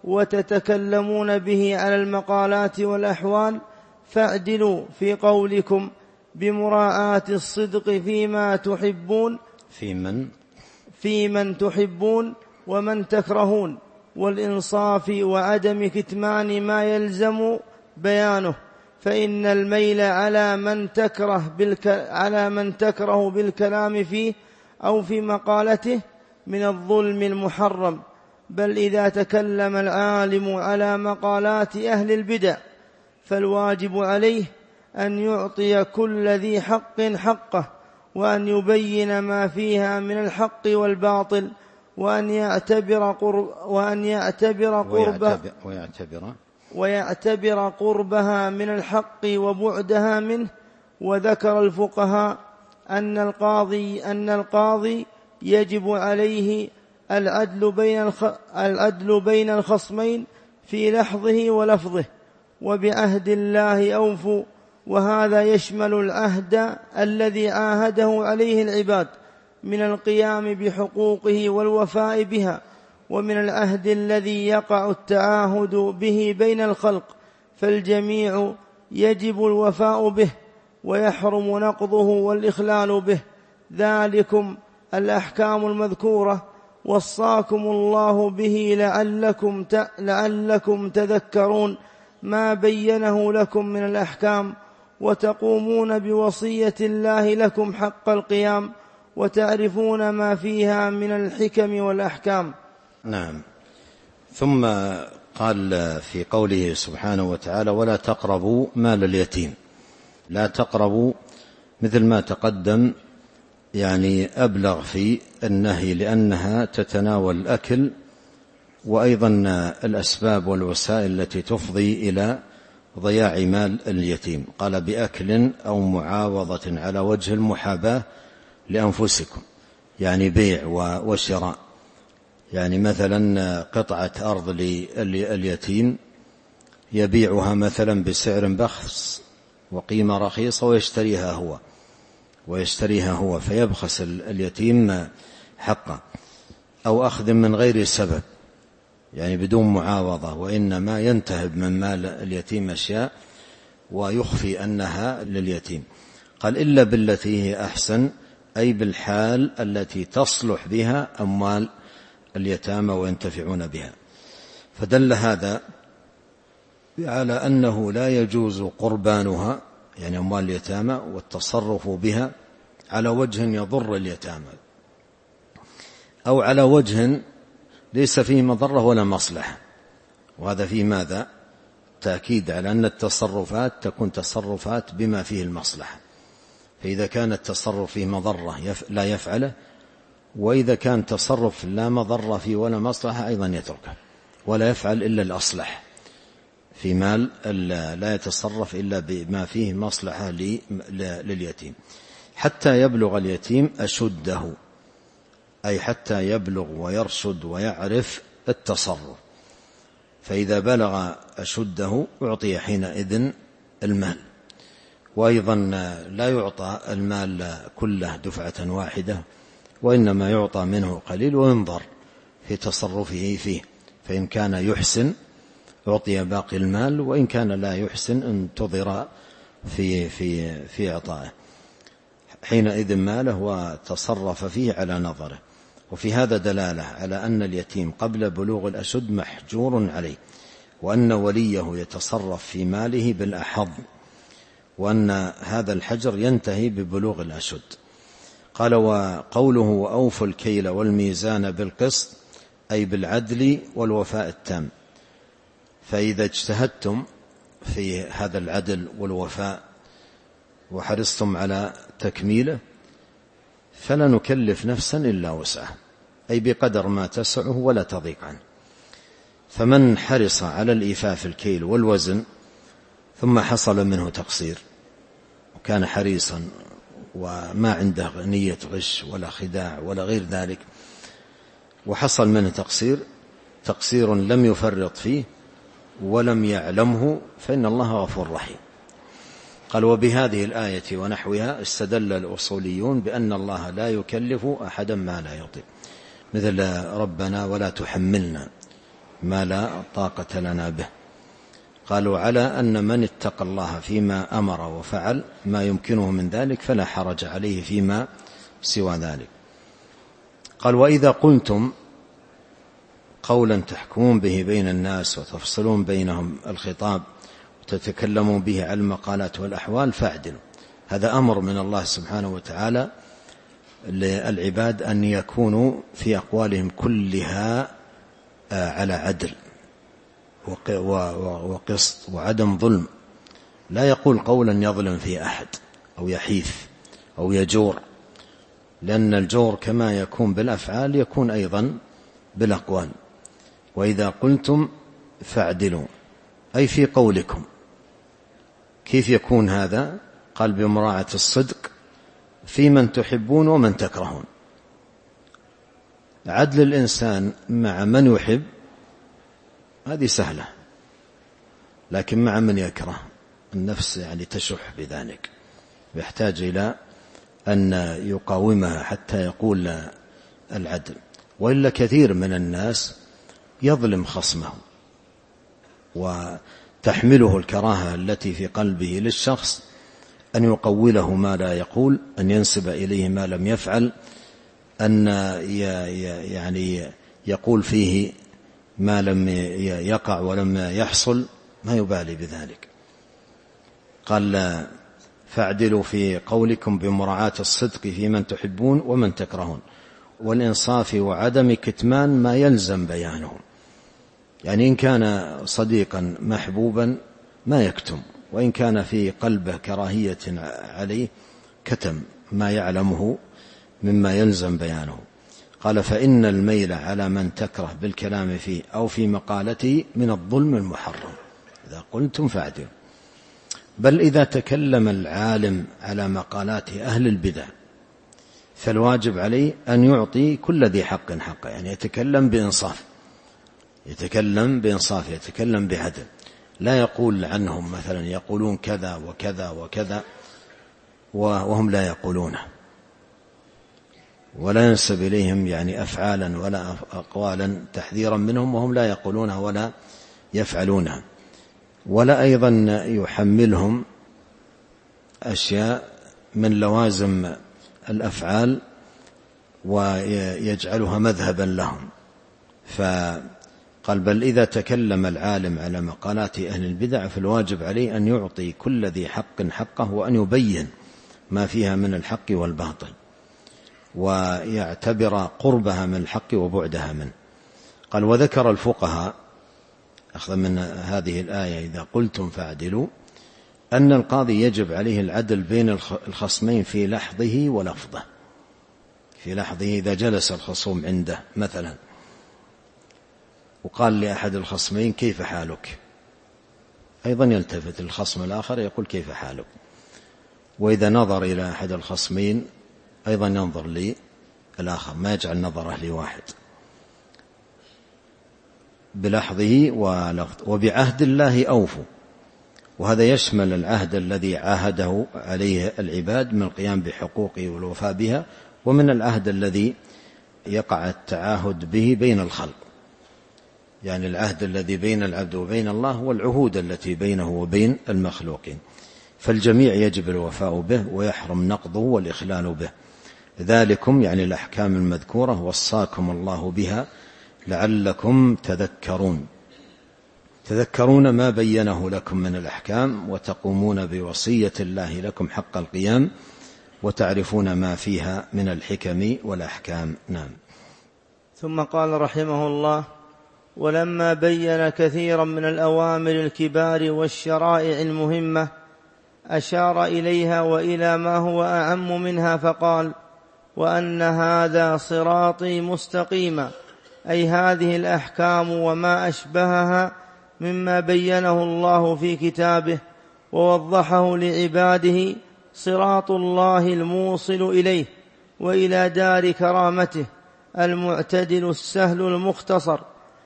وتتكلمون به على المقالات والأحوال فاعدلوا في قولكم بمراعاة الصدق فيما تحبون في من في من تحبون ومن تكرهون، والإنصاف وعدم كتمان ما يلزم بيانه. فإن الميل على من تكره بالك... على من تكره بالكلام فيه أو في مقالته من الظلم المحرم. بل إذا تكلم العالم على مقالات أهل البدع فالواجب عليه أن يعطي كل ذي حق حقه، وأن يبين ما فيها من الحق والباطل، وأن يعتبر قرب وأن يعتبر قربه ويعتبر ويعتبر قربها من الحق وبعدها منه. وذكر الفقهاء أن القاضي أن القاضي يجب عليه العدل بين الخ... العدل بين الخصمين في لحظه ولفظه. وبعهد الله أوفوا، وهذا يشمل العهد الذي عاهده عليه العباد من القيام بحقوقه والوفاء بها، ومن العهد الذي يقع التعاهد به بين الخلق، فالجميع يجب الوفاء به ويحرم نقضه والإخلال به. ذلكم الأحكام المذكورة وصاكم الله به لعلكم, لعلكم تذكرون ما بينه لكم من الأحكام، وتقومون بوصية الله لكم حق القيام، وتعرفون ما فيها من الحكم والأحكام. نعم. ثم قال في قوله سبحانه وتعالى: ولا تقربوا مال اليتيم. لا تقربوا مثل ما تقدم يعني أبلغ في النهي، لأنها تتناول الأكل وأيضا الأسباب والوسائل التي تفضي إلى ضياع مال اليتيم. قال بأكل أو معاوضة على وجه المحاباة لأنفسكم، يعني بيع وشراء. يعني مثلا قطعة أرض لليتيم يبيعها مثلا بسعر بخس وقيمة رخيصة ويشتريها هو، ويشتريها هو فيبخس اليتيم حقه، أو أخذ من غير سبب يعني بدون معاوضة، وإنما ينتهب من مال اليتيم أشياء ويخفي أنها لليتيم. قال إلا بالتي هي أحسن، أي بالحال التي تصلح بها أموال اليتامى وينتفعون بها. فدل هذا على أنه لا يجوز قربانها يعني أموال اليتامى والتصرف بها على وجه يضر اليتامى، أو على وجه ليس فيه مضرة ولا مصلحة. وهذا فيه ماذا؟ تأكيد على أن التصرفات تكون تصرفات بما فيه المصلحة. فإذا كان التصرف فيه مضرة لا يفعله، وإذا كان تصرف لا مضرة فيه ولا مصلحة أيضا يتركه، ولا يفعل إلا الأصلح. في مال لا يتصرف إلا بما فيه مصلحة لليتيم حتى يبلغ اليتيم أشده، أي حتى يبلغ ويرشد ويعرف التصرف. فإذا بلغ أشده أعطي حينئذ المال. وأيضا لا يعطى المال كله دفعة واحدة، وإنما يعطى منه قليل وينظر في تصرفه فيه، فإن كان يحسن أعطي باقي المال، وإن كان لا يحسن انتظر في, في, في إعطائه حينئذ ماله وتصرف فيه على نظره. وفي هذا دلالة على أن اليتيم قبل بلوغ الأشد محجور عليه، وأن وليه يتصرف في ماله بالأحظ، وأن هذا الحجر ينتهي ببلوغ الأشد. قال وقوله وأوفوا الكيل والميزان بالقسط، أي بالعدل والوفاء التام. فإذا اجتهدتم في هذا العدل والوفاء وحرصتم على تكميله فلا نكلف نفسا إلا وسعها، أي بقدر ما تسعه ولا تضيق عنه. فمن حرص على الإيفاء في الكيل والوزن ثم حصل منه تقصير، وكان حريصا وما عنده نية غش ولا خداع ولا غير ذلك، وحصل منه تقصير تقصير لم يفرط فيه ولم يعلمه، فإن الله غفور رحيم. قال وبهذه الآية ونحوها استدل الأصوليون بأن الله لا يكلف أحدا ما لا يطيق، مثل ربنا ولا تحملنا ما لا طاقة لنا به. قالوا على أن من اتقى الله فيما أمر وفعل ما يمكنه من ذلك فلا حرج عليه فيما سوى ذلك. قال وإذا قلتم قولا تحكمون به بين الناس وتفصلون بينهم الخطاب وتتكلمون به على المقالات والأحوال فاعدلوا. هذا أمر من الله سبحانه وتعالى للعباد أن يكونوا في أقوالهم كلها على عدل وقسط وعدم ظلم. لا يقول قولا يظلم في أحد أو يحيف أو يجور، لأن الجور كما يكون بالأفعال يكون أيضا بالأقوال. وإذا قلتم فاعدلوا، أي في قولكم. كيف يكون هذا؟ قال بمراعاة الصدق في من تحبون ومن تكرهون. عدل الإنسان مع من يحب هذه سهلة، لكن مع من يكره النفس يعني تشح بذلك، يحتاج إلى أن يقاومها حتى يقول العدل. وإلا كثير من الناس يظلم خصمه وتحمله الكراهة التي في قلبه للشخص أن يقوله ما لا يقول، أن ينسب إليه ما لم يفعل، أن يعني يقول فيه ما لم يقع ولم يحصل، ما يبالي بذلك. قال فاعدلوا في قولكم بمراعاة الصدق في من تحبون ومن تكرهون، والإنصاف وعدم كتمان ما يلزم بيانه. يعني إن كان صديقا محبوبا ما يكتم، وإن كان في قلبه كراهية عليه كتم ما يعلمه مما يلزم بيانه. قال فإن الميل على من تكره بالكلام فيه أو في مقالته من الظلم المحرم. إذا قلتم فاعدلوا. بل إذا تكلم العالم على مقالات أهل البدع فالواجب عليه أن يعطي كل ذي حق حقه، يعني يتكلم بإنصاف، يتكلم بإنصاف، يتكلم بعدل، لا يقول عنهم مثلا يقولون كذا وكذا وكذا وهم لا يقولونه، ولا ينسب إليهم يعني أفعالا ولا أقوالا تحذيرا منهم وهم لا يقولونها ولا يفعلونها، ولا أيضا يحملهم أشياء من لوازم الأفعال ويجعلها مذهبا لهم. فقال بل إذا تكلم العالم على مقالات أهل البدع فالواجب عليه أن يعطي كل ذي حق حقه، وأن يبين ما فيها من الحق والباطل، ويعتبر قربها من الحق وبعدها منه. قال وذكر الفقهاء أخذ من هذه الآية إذا قلتم فاعدلوا أن القاضي يجب عليه العدل بين الخصمين في لحظه ولفظه. في لحظه إذا جلس الخصوم عنده مثلا وقال لأحد الخصمين كيف حالك، أيضا يلتفت الخصم الآخر يقول كيف حالك، وإذا نظر إلى أحد الخصمين أيضا ينظر لي الآخر، ما يجعل نظره لواحد، بلحظه ولفظه. وبعهد الله أوفوا، وهذا يشمل العهد الذي عاهده عليه العباد من القيام بحقوقه والوفاء بها، ومن العهد الذي يقع التعاهد به بين الخلق، يعني العهد الذي بين العبد وبين الله والعهود التي بينه وبين المخلوقين، فالجميع يجب الوفاء به ويحرم نقضه والإخلال به. ذلكم يعني الأحكام المذكورة وصاكم الله بها لعلكم تذكرون، تذكرون ما بينه لكم من الأحكام وتقومون بوصية الله لكم حق القيام وتعرفون ما فيها من الحكم والأحكام. نعم. ثم قال رحمه الله ولما بين كثيرا من الأوامر الكبار والشرائع المهمة أشار إليها وإلى ما هو أعم منها فقال وأن هذا صراطي مستقيما، أي هذه الأحكام وما أشبهها مما بينه الله في كتابه ووضحه لعباده صراط الله الموصل إليه وإلى دار كرامته المعتدل السهل المختصر،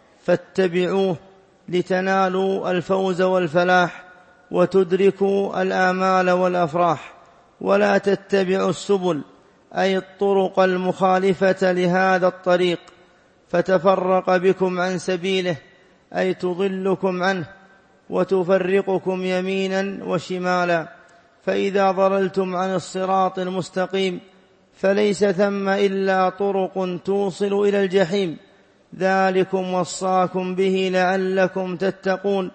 فاتبعوه لتنالوا الفوز والفلاح وتدركوا الآمال والأفراح، ولا تتبعوا السبل أي الطرق المخالفة لهذا الطريق فتفرق بكم عن سبيله، أي تضلكم عنه وتفرقكم يمينا وشمالا. فإذا ضللتم عن الصراط المستقيم فليس ثم إلا طرق توصل إلى الجحيم، ذلكم وصاكم به لعلكم تتقون،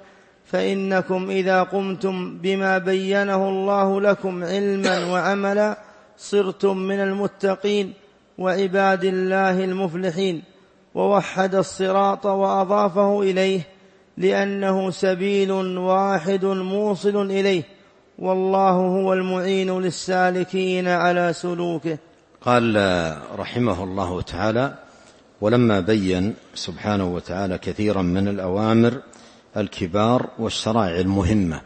فإنكم إذا قمتم بما بينه الله لكم علما وعملا صرتم من المتقين وعباد الله المفلحين. ووحد الصراط وأضافه إليه لأنه سبيل واحد موصل إليه، والله هو المعين للسالكين على سلوكه. قال رحمه الله تعالى ولما بين سبحانه وتعالى كثيرا من الأوامر الكبار والشرائع المهمة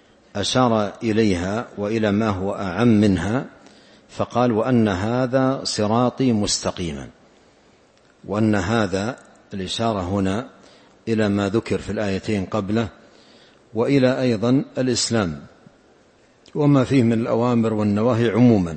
أشار إليها وإلى ما هو أعم منها فقال وأن هذا صراطي مستقيما، وأن هذا الإشارة هنا إلى ما ذكر في الآيتين قبله وإلى أيضا الإسلام وما فيه من الأوامر والنواهي عموما.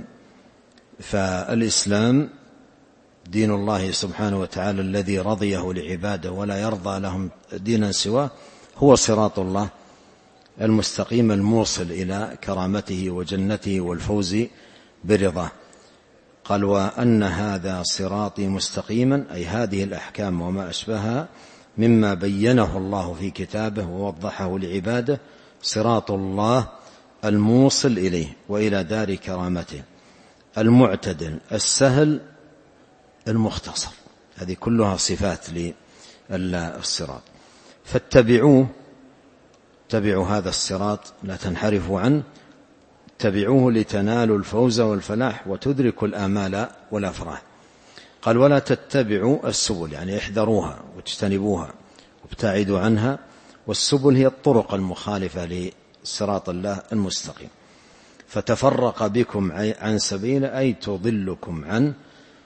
فالإسلام دين الله سبحانه وتعالى الذي رضيه لعباده ولا يرضى لهم دينا سواه، هو صراط الله المستقيم الموصل إلى كرامته وجنته والفوز برضاه. قال وأن هذا صراطي مستقيما، أي هذه الأحكام وما أشبهها مما بينه الله في كتابه ووضحه لعباده صراط الله الموصل إليه وإلى دار كرامته المعتدل السهل المختصر، هذه كلها صفات للصراط. فاتبعوه، اتبعوا هذا الصراط لا تنحرفوا عنه، اتبعوه لتنالوا الفوز والفلاح وتدركوا الآمال والأفراح. قال ولا تتبعوا السبل، يعني احذروها وتجتنبوها وابتعدوا عنها، والسبل هي الطرق المخالفة لصراط الله المستقيم، فتفرق بكم عن سبيل أي تضلكم عنه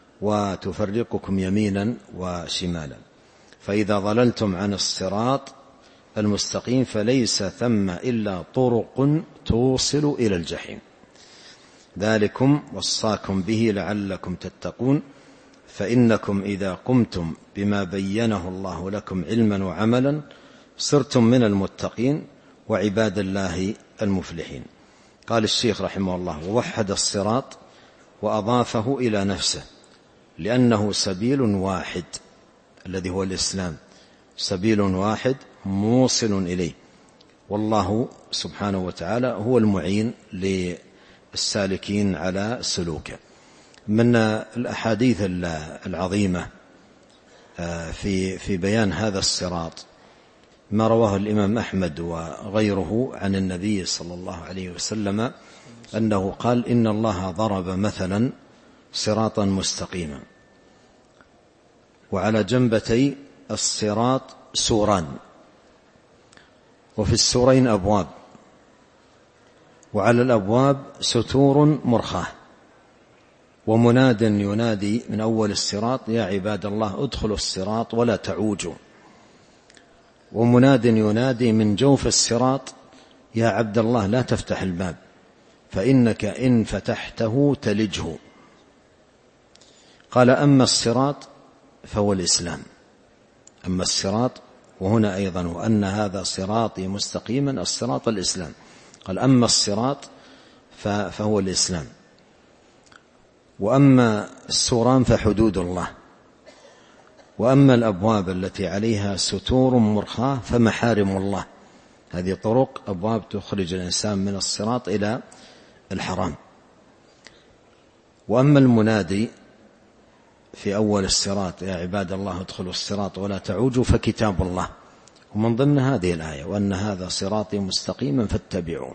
وتفرقكم يمينا وشمالا. فإذا ضللتم عن الصراط المستقيم فليس ثم إلا طرق توصل إلى الجحيم، ذلكم وصاكم به لعلكم تتقون فإنكم إذا قمتم بما بينه الله لكم علما وعملا صرتم من المتقين وعباد الله المفلحين. قال الشيخ رحمه الله: ووحد الصراط وأضافه إلى نفسه لأنه سبيل واحد الذي هو الإسلام، سبيل واحد موصل إليه، والله سبحانه وتعالى هو المعين للسالكين على سلوكه. من الأحاديث العظيمة في في بيان هذا الصراط ما رواه الإمام أحمد وغيره عن النبي صلى الله عليه وسلم أنه قال: إن الله ضرب مثلا صراطا مستقيما وعلى جنبتي الصراط سوران وفي السورين أبواب وعلى الأبواب ستور مرخاة ومناد ينادي من أول الصراط: يا عباد الله ادخلوا الصراط ولا تعوجوا، ومناد ينادي من جوف الصراط: يا عبد الله لا تفتح الباب فإنك إن فتحته تلجه. قال: أما الصراط فهو الإسلام. أما الصراط، وهنا أيضا وأن هذا صراطي مستقيما، الصراط الإسلام. قال: أما الصراط فهو الإسلام، وأما السوران فحدود الله، وأما الأبواب التي عليها ستور مرخاة فمحارم الله. هذه طرق أبواب تخرج الإنسان من الصراط إلى الحرام. وأما المنادي في أول الصراط: يا عباد الله ادخلوا الصراط ولا تعوجوا، فكتاب الله، ومن ضمن هذه الآية: وأن هذا صراطي مستقيما فاتبعوا.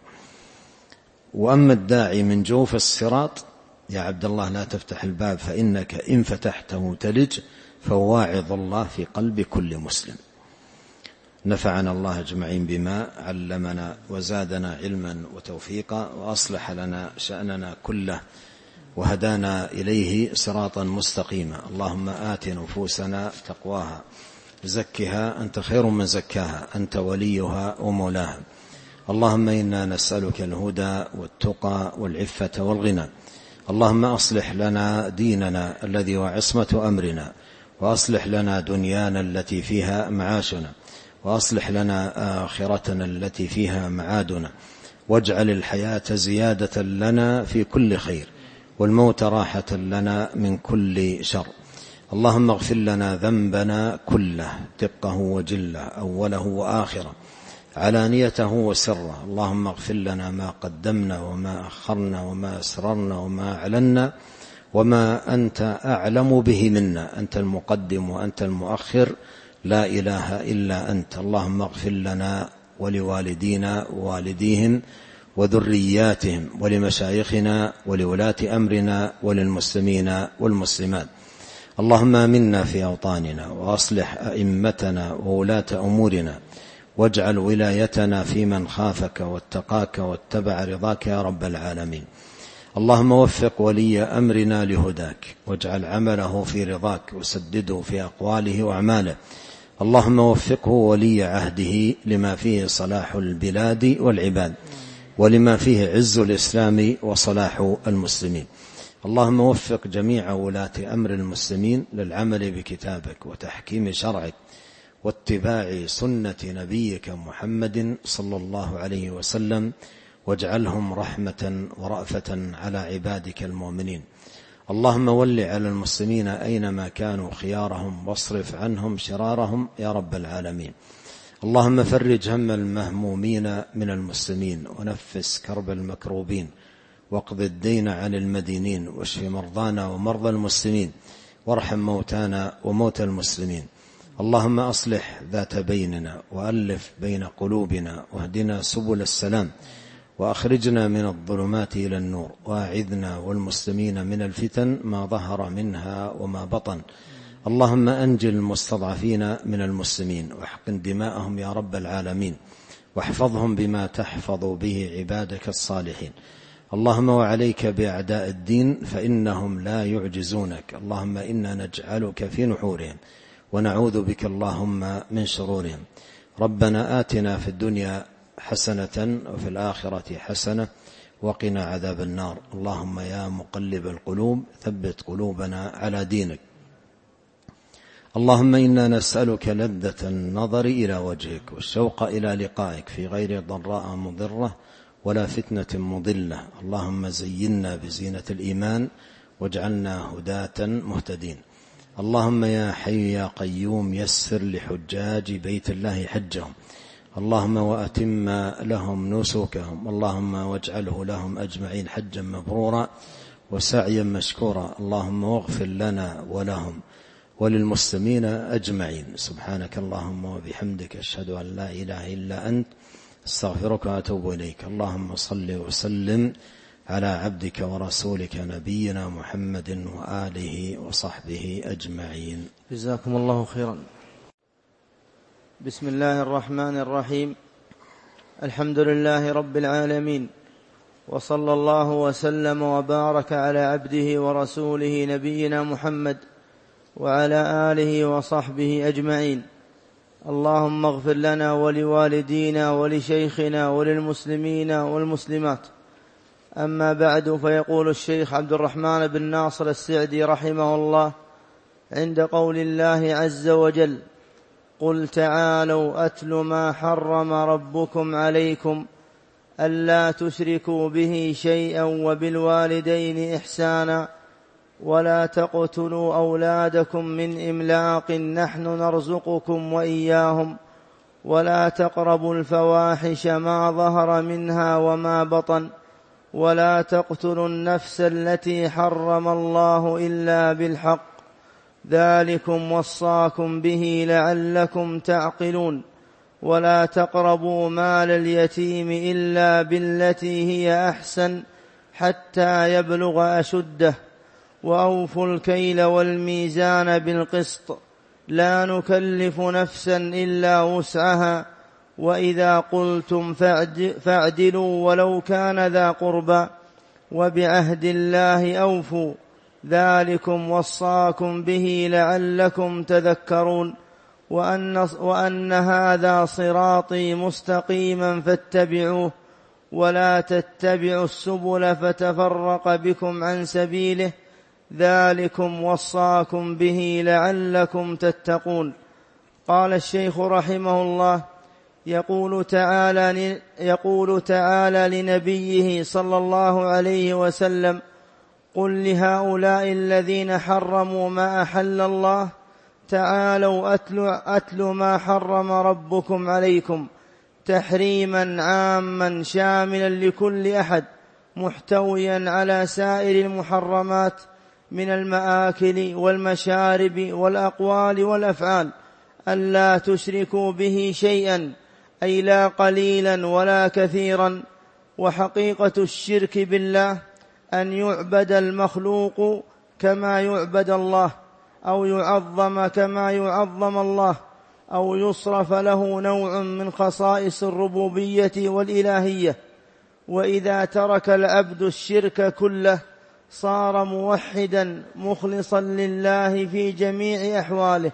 وأما الداعي من جوف الصراط: يا عبد الله لا تفتح الباب فإنك إن فتحته تلج، فواعظ الله في قلب كل مسلم. نفعنا الله أجمعين بما علمنا وزادنا علما وتوفيقا، وأصلح لنا شأننا كله، وهدانا إليه صراطا مستقيما. اللهم آت نفوسنا تقواها زكها أنت خير من زكاها، أنت وليها ومولاها. اللهم إنا نسألك الهدى والتقى والعفة والغنى. اللهم أصلح لنا ديننا الذي هو عصمة أمرنا، وأصلح لنا دنيانا التي فيها معاشنا، وأصلح لنا آخرتنا التي فيها معادنا، واجعل الحياة زيادة لنا في كل خير، والموت راحة لنا من كل شر. اللهم اغفر لنا ذنبنا كله دقه وجله، أوله وآخره، علانيته وسره. اللهم اغفر لنا ما قدمنا وما أخرنا وما أسررنا وما أعلنا وما أنت أعلم به منا. أنت المقدم وأنت المؤخر، لا إله إلا أنت. اللهم اغفر لنا ولوالدينا ووالديهم وذرياتهم ولمشايخنا ولولاة أمرنا وللمسلمين والمسلمات. اللهم آمنا في أوطاننا، وأصلح أئمتنا وولاة أمورنا، واجعل ولايتنا في من خافك واتقاك واتبع رضاك يا رب العالمين. اللهم وفق ولي أمرنا لهداك، واجعل عمله في رضاك، وسدده في أقواله وأعماله. اللهم وفقه ولي عهده لما فيه صلاح البلاد والعباد، ولما فيه عز الإسلام وصلاح المسلمين. اللهم وفق جميع ولاة أمر المسلمين للعمل بكتابك وتحكيم شرعك واتباع سنة نبيك محمد صلى الله عليه وسلم، واجعلهم رحمة ورأفة على عبادك المؤمنين. اللهم ول على المسلمين أينما كانوا خيارهم، واصرف عنهم شرارهم يا رب العالمين. اللهم فرج هم المهمومين من المسلمين، ونفس كرب المكروبين، واقض الدين عن المدينين، واشف مرضانا ومرضى المسلمين، وارحم موتانا وموتى المسلمين. اللهم أصلح ذات بيننا، وألف بين قلوبنا، واهدنا سبل السلام، وأخرجنا من الظلمات إلى النور، وأعذنا والمسلمين من الفتن ما ظهر منها وما بطن. اللهم أنجل المستضعفين من المسلمين، واحقن دماءهم يا رب العالمين، واحفظهم بما تحفظ به عبادك الصالحين. اللهم وعليك بأعداء الدين فإنهم لا يعجزونك. اللهم إنا نجعلك في نحورهم، ونعوذ بك اللهم من شرورهم. ربنا آتنا في الدنيا حسنة وفي الآخرة حسنة وقنا عذاب النار. اللهم يا مقلب القلوب ثبت قلوبنا على دينك. اللهم إنا نسألك لذة النظر إلى وجهك والشوق إلى لقائك في غير ضراء مضرة ولا فتنة مضلة. اللهم زينا بزينة الإيمان واجعلنا هداة مهتدين. اللهم يا حي يا قيوم يسر لحجاج بيت الله حجهم، اللهم وأتم لهم نسكهم، اللهم واجعله لهم أجمعين حجا مبرورا وسعيا مشكورا. اللهم واغفر لنا ولهم وللمسلمين أجمعين. سبحانك اللهم وبحمدك أشهد أن لا إله إلا أنت استغفرك وأتوب إليك. اللهم صل وسلم على عبدك ورسولك نبينا محمد وآله وصحبه أجمعين. جزاكم الله خيرا. بسم الله الرحمن الرحيم. الحمد لله رب العالمين، وصلى الله وسلم وبارك على عبده ورسوله نبينا محمد وعلى آله وصحبه أجمعين. اللهم اغفر لنا ولوالدينا ولشيخنا وللمسلمين والمسلمات. أما بعد، فيقول الشيخ عبد الرحمن بن ناصر السعدي رحمه الله عند قول الله عز وجل: قل تعالوا أتل ما حرم ربكم عليكم ألا تشركوا به شيئا وبالوالدين إحسانا ولا تقتلوا أولادكم من إملاق نحن نرزقكم وإياهم ولا تقربوا الفواحش ما ظهر منها وما بطن ولا تقتلوا النفس التي حرم الله إلا بالحق ذلكم وصاكم به لعلكم تعقلون ولا تقربوا مال اليتيم إلا بالتي هي أحسن حتى يبلغ أشده وأوفوا الكيل والميزان بالقسط لا نكلف نفسا إلا وسعها وإذا قلتم فاعدلوا ولو كان ذا قربى وبعهد الله أوفوا ذلكم وصاكم به لعلكم تذكرون وأن, وأن هذا صراطي مستقيما فاتبعوه ولا تتبعوا السبل فتفرق بكم عن سبيله ذلكم وصاكم به لعلكم تتقون. قال الشيخ رحمه الله: يقول تعالى, يقول تعالى لنبيه صلى الله عليه وسلم: قل لهؤلاء الذين حرموا ما أحل الله تعالوا أتل, أتل ما حرم ربكم عليكم، تحريما عاما شاملا لكل أحد محتويا على سائر المحرمات من المآكل والمشارب والأقوال والأفعال، ألا تشركوا به شيئا أي لا قليلا ولا كثيرا. وحقيقة الشرك بالله أن يعبد المخلوق كما يعبد الله أو يعظم كما يعظم الله أو يصرف له نوع من خصائص الربوبية والإلهية. وإذا ترك العبد الشرك كله صار موحدا مخلصا لله في جميع أحواله،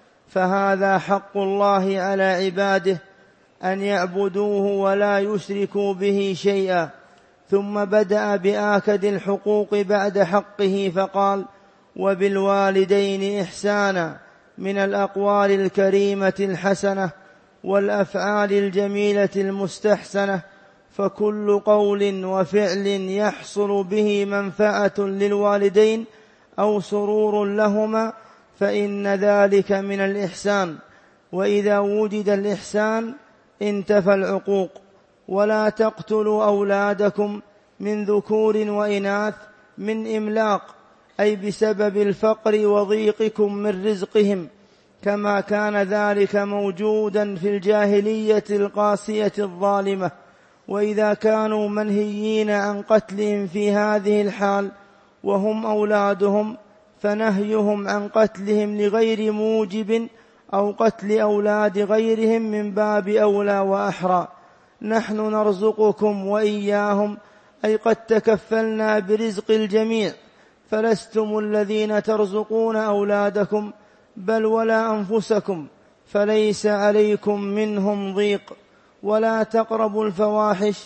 فهذا حق الله على عباده أن يعبدوه ولا يشركوا به شيئا. ثم بدأ بآكد الحقوق بعد حقه فقال: وبالوالدين إحسانا، من الأقوال الكريمة الحسنة والأفعال الجميلة المستحسنة، فكل قول وفعل يحصل به منفعة للوالدين أو سرور لهما فإن ذلك من الإحسان. وإذا وجد الإحسان انتفى العقوق. ولا تقتلوا أولادكم من ذكور وإناث من إملاق، أي بسبب الفقر وضيقكم من رزقهم، كما كان ذلك موجودا في الجاهلية القاسية الظالمة. وإذا كانوا منهيين عن قتلهم في هذه الحال وهم أولادهم، فنهيهم عن قتلهم لغير موجب أو قتل أولاد غيرهم من باب أولى وأحرى. نحن نرزقكم وإياهم، أي قد تكفلنا برزق الجميع، فلستم الذين ترزقون أولادكم بل ولا أنفسكم، فليس عليكم منهم ضيق. ولا تقربوا الفواحش،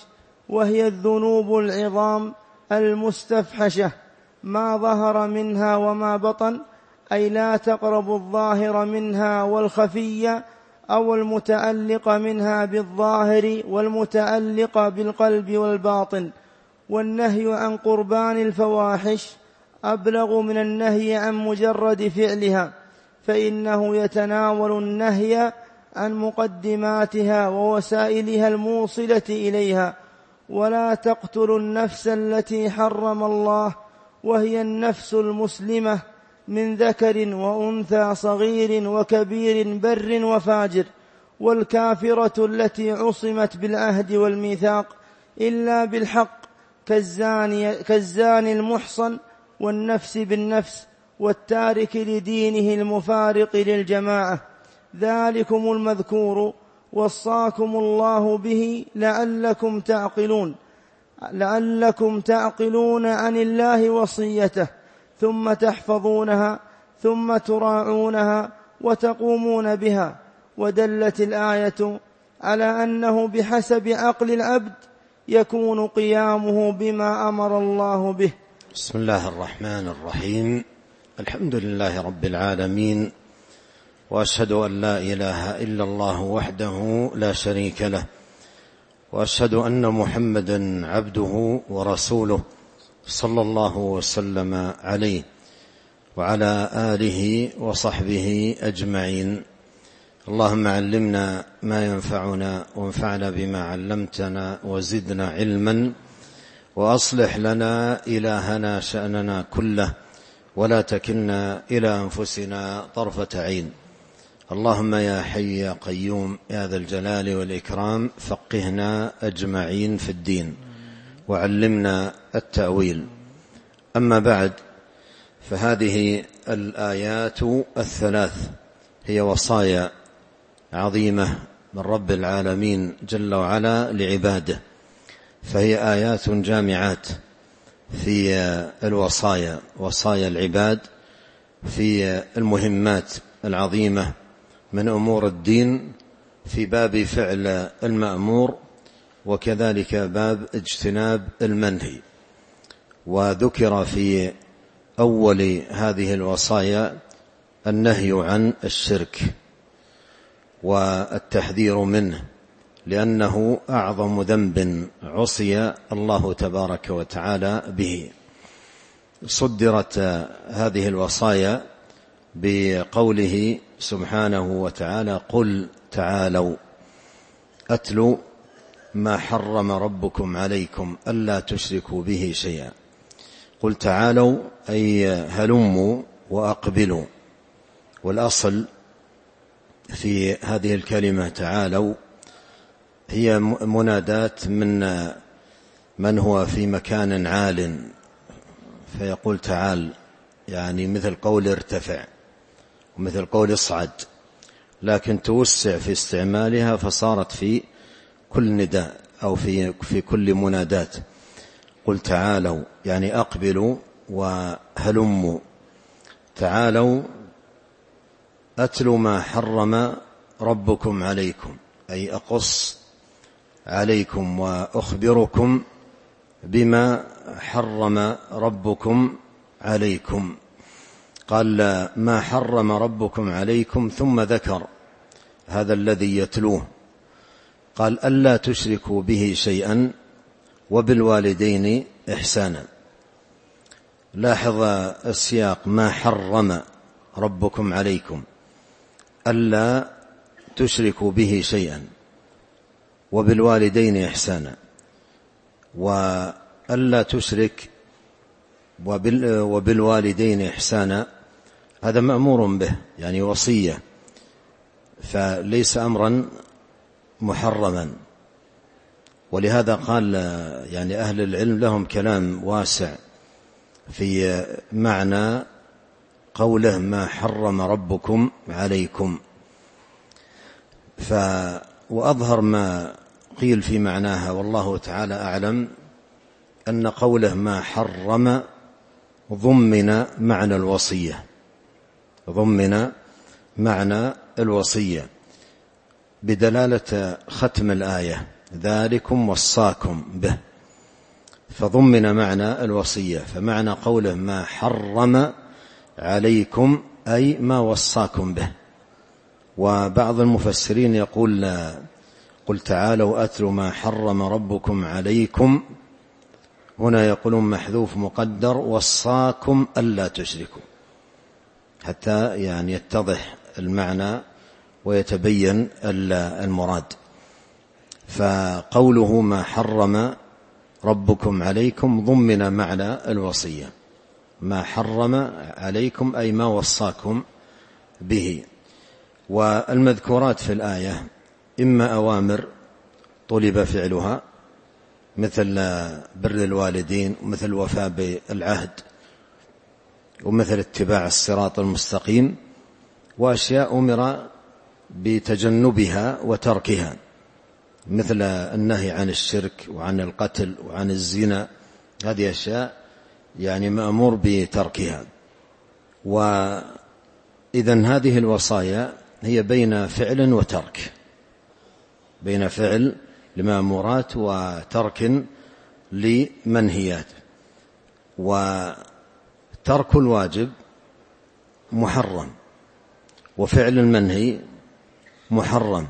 وهي الذنوب العظام المستفحشة ما ظهر منها وما بطن، أي لا تقربوا الظاهر منها والخفي أو المتألق منها بالظاهر والمتألق بالقلب والباطن. والنهي عن قربان الفواحش أبلغ من النهي عن مجرد فعلها، فإنه يتناول النهي عن مقدماتها ووسائلها الموصلة إليها. ولا تقتلوا النفس التي حرم الله وهي النفس المسلمة من ذكر وأنثى صغير وكبير بر وفاجر، والكافرة التي عصمت بالعهد والميثاق إلا بالحق كالزاني, كالزاني المحصن، والنفس بالنفس، والتارك لدينه المفارق للجماعة. ذلكم المذكور وصاكم الله به لعلكم تعقلون لعلكم تعقلون عن الله وصيته، ثم تحفظونها، ثم تراعونها وتقومون بها. ودلت الآية على أنه بحسب عقل العبد يكون قيامه بما أمر الله به. بسم الله الرحمن الرحيم. الحمد لله رب العالمين، وأشهد أن لا إله إلا الله وحده لا شريك له، وأشهد أن محمدا عبده ورسوله صلى الله وسلم عليه وعلى آله وصحبه أجمعين. اللهم علمنا ما ينفعنا وانفعنا بما علمتنا وزدنا علما، وأصلح لنا إلهنا شأننا كله، ولا تكلنا إلى أنفسنا طرفة عين. اللهم يا حي يا قيوم يا ذا الجلال والإكرام فقهنا أجمعين في الدين وعلمنا التأويل. أما بعد، فهذه الآيات الثلاث هي وصايا عظيمة من رب العالمين جل وعلا لعباده، فهي آيات جامعات في الوصايا، وصايا العباد في المهمات العظيمة من أمور الدين، في باب فعل المأمور، وكذلك باب اجتناب المنهي. وذكر في أول هذه الوصايا النهي عن الشرك والتحذير منه، لأنه أعظم ذنب عصي الله تبارك وتعالى به. صدرت هذه الوصايا بقوله سبحانه وتعالى: قل تعالوا أتل ما حرم ربكم عليكم ألا تشركوا به شيئا. قل تعالوا أي هلموا وأقبلوا، والأصل في هذه الكلمة تعالوا هي منادات من من هو في مكان عال، فيقول تعال، يعني مثل قول ارتفع ومثل قول اصعد، لكن توسع في استعمالها فصارت في كل نداء أو في في كل منادات. قل تعالوا يعني أقبلوا وهلموا. تعالوا أتل ما حرم ربكم عليكم، أي أقص عليكم وأخبركم بما حرم ربكم عليكم. قال ما حرم ربكم عليكم، ثم ذكر هذا الذي يتلوه، قال ألا تشركوا به شيئا وبالوالدين إحسانا. لاحظ السياق: ما حرم ربكم عليكم ألا تشركوا به شيئا وبالوالدين إحسانا. وألا تشرك وبالوالدين إحسانا هذا مأمور به، يعني وصية، فليس أمرا محرما. ولهذا قال يعني أهل العلم لهم كلام واسع في معنى قوله ما حرم ربكم عليكم. ف وأظهر ما قيل في معناها والله تعالى أعلم أن قوله ما حرم ضمن معنى الوصية، ضمن معنى الوصية بدلالة ختم الآية ذلكم وصاكم به، فضمن معنى الوصية. فمعنى قوله ما حرم عليكم أي ما وصاكم به. وبعض المفسرين يقول قل تعالوا أتل ما حرم ربكم عليكم، هنا يقولون محذوف مقدر وصاكم ألا تشركوا، حتى يعني يتضح المعنى ويتبين المراد. فقوله ما حرم ربكم عليكم ضمن معنى الوصية، ما حرم عليكم أي ما وصاكم به. والمذكورات في الآية إما أوامر طلب فعلها مثل بر الوالدين ومثل الوفاء بالعهد ومثل اتباع الصراط المستقيم، وأشياء أمر بتجنبها وتركها مثل النهي عن الشرك وعن القتل وعن الزنا، هذه أشياء يعني مأمور بتركها. وإذن هذه الوصايا هي بين فعل وترك، بين فعل لمأمورات وترك لمنهيات. وترك الواجب محرم وفعل المنهي محرم،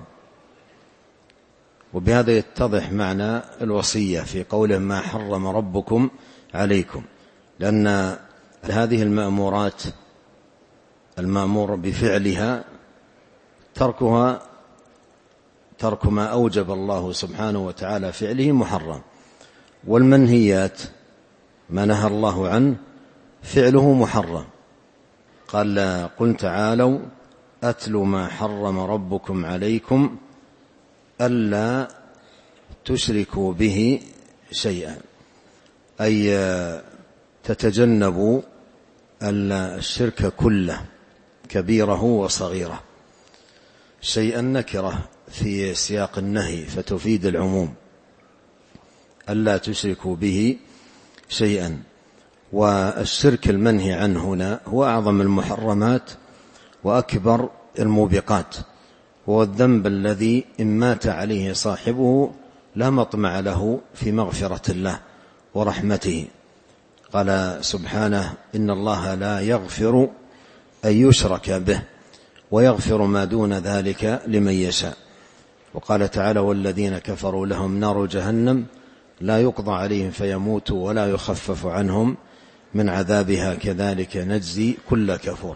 وبهذا يتضح معنى الوصية في قوله ما حرم ربكم عليكم، لأن هذه المأمورات المأمور بفعلها تركها ترك ما أوجب الله سبحانه وتعالى فعله محرم، والمنهيات ما نهى الله عنه فعله محرم. قال قل تعالوا أتل ما حرم ربكم عليكم ألا تشركوا به شيئا، أي تتجنبوا الشرك كله كبيره وصغيره. شيئا نكرة في سياق النهي فتفيد العموم، ألا تشركوا به شيئا. والشرك المنهي عنه هنا هو أعظم المحرمات وأكبر الموبقات، هو الذنب الذي إن مات عليه صاحبه لا مطمع له في مغفرة الله ورحمته. قال سبحانه إن الله لا يغفر أن يشرك به ويغفر ما دون ذلك لمن يشاء. وقال تعالى والذين كفروا لهم نار جهنم لا يقضى عليهم فيموتوا ولا يخفف عنهم من عذابها كذلك نجزي كل كفور.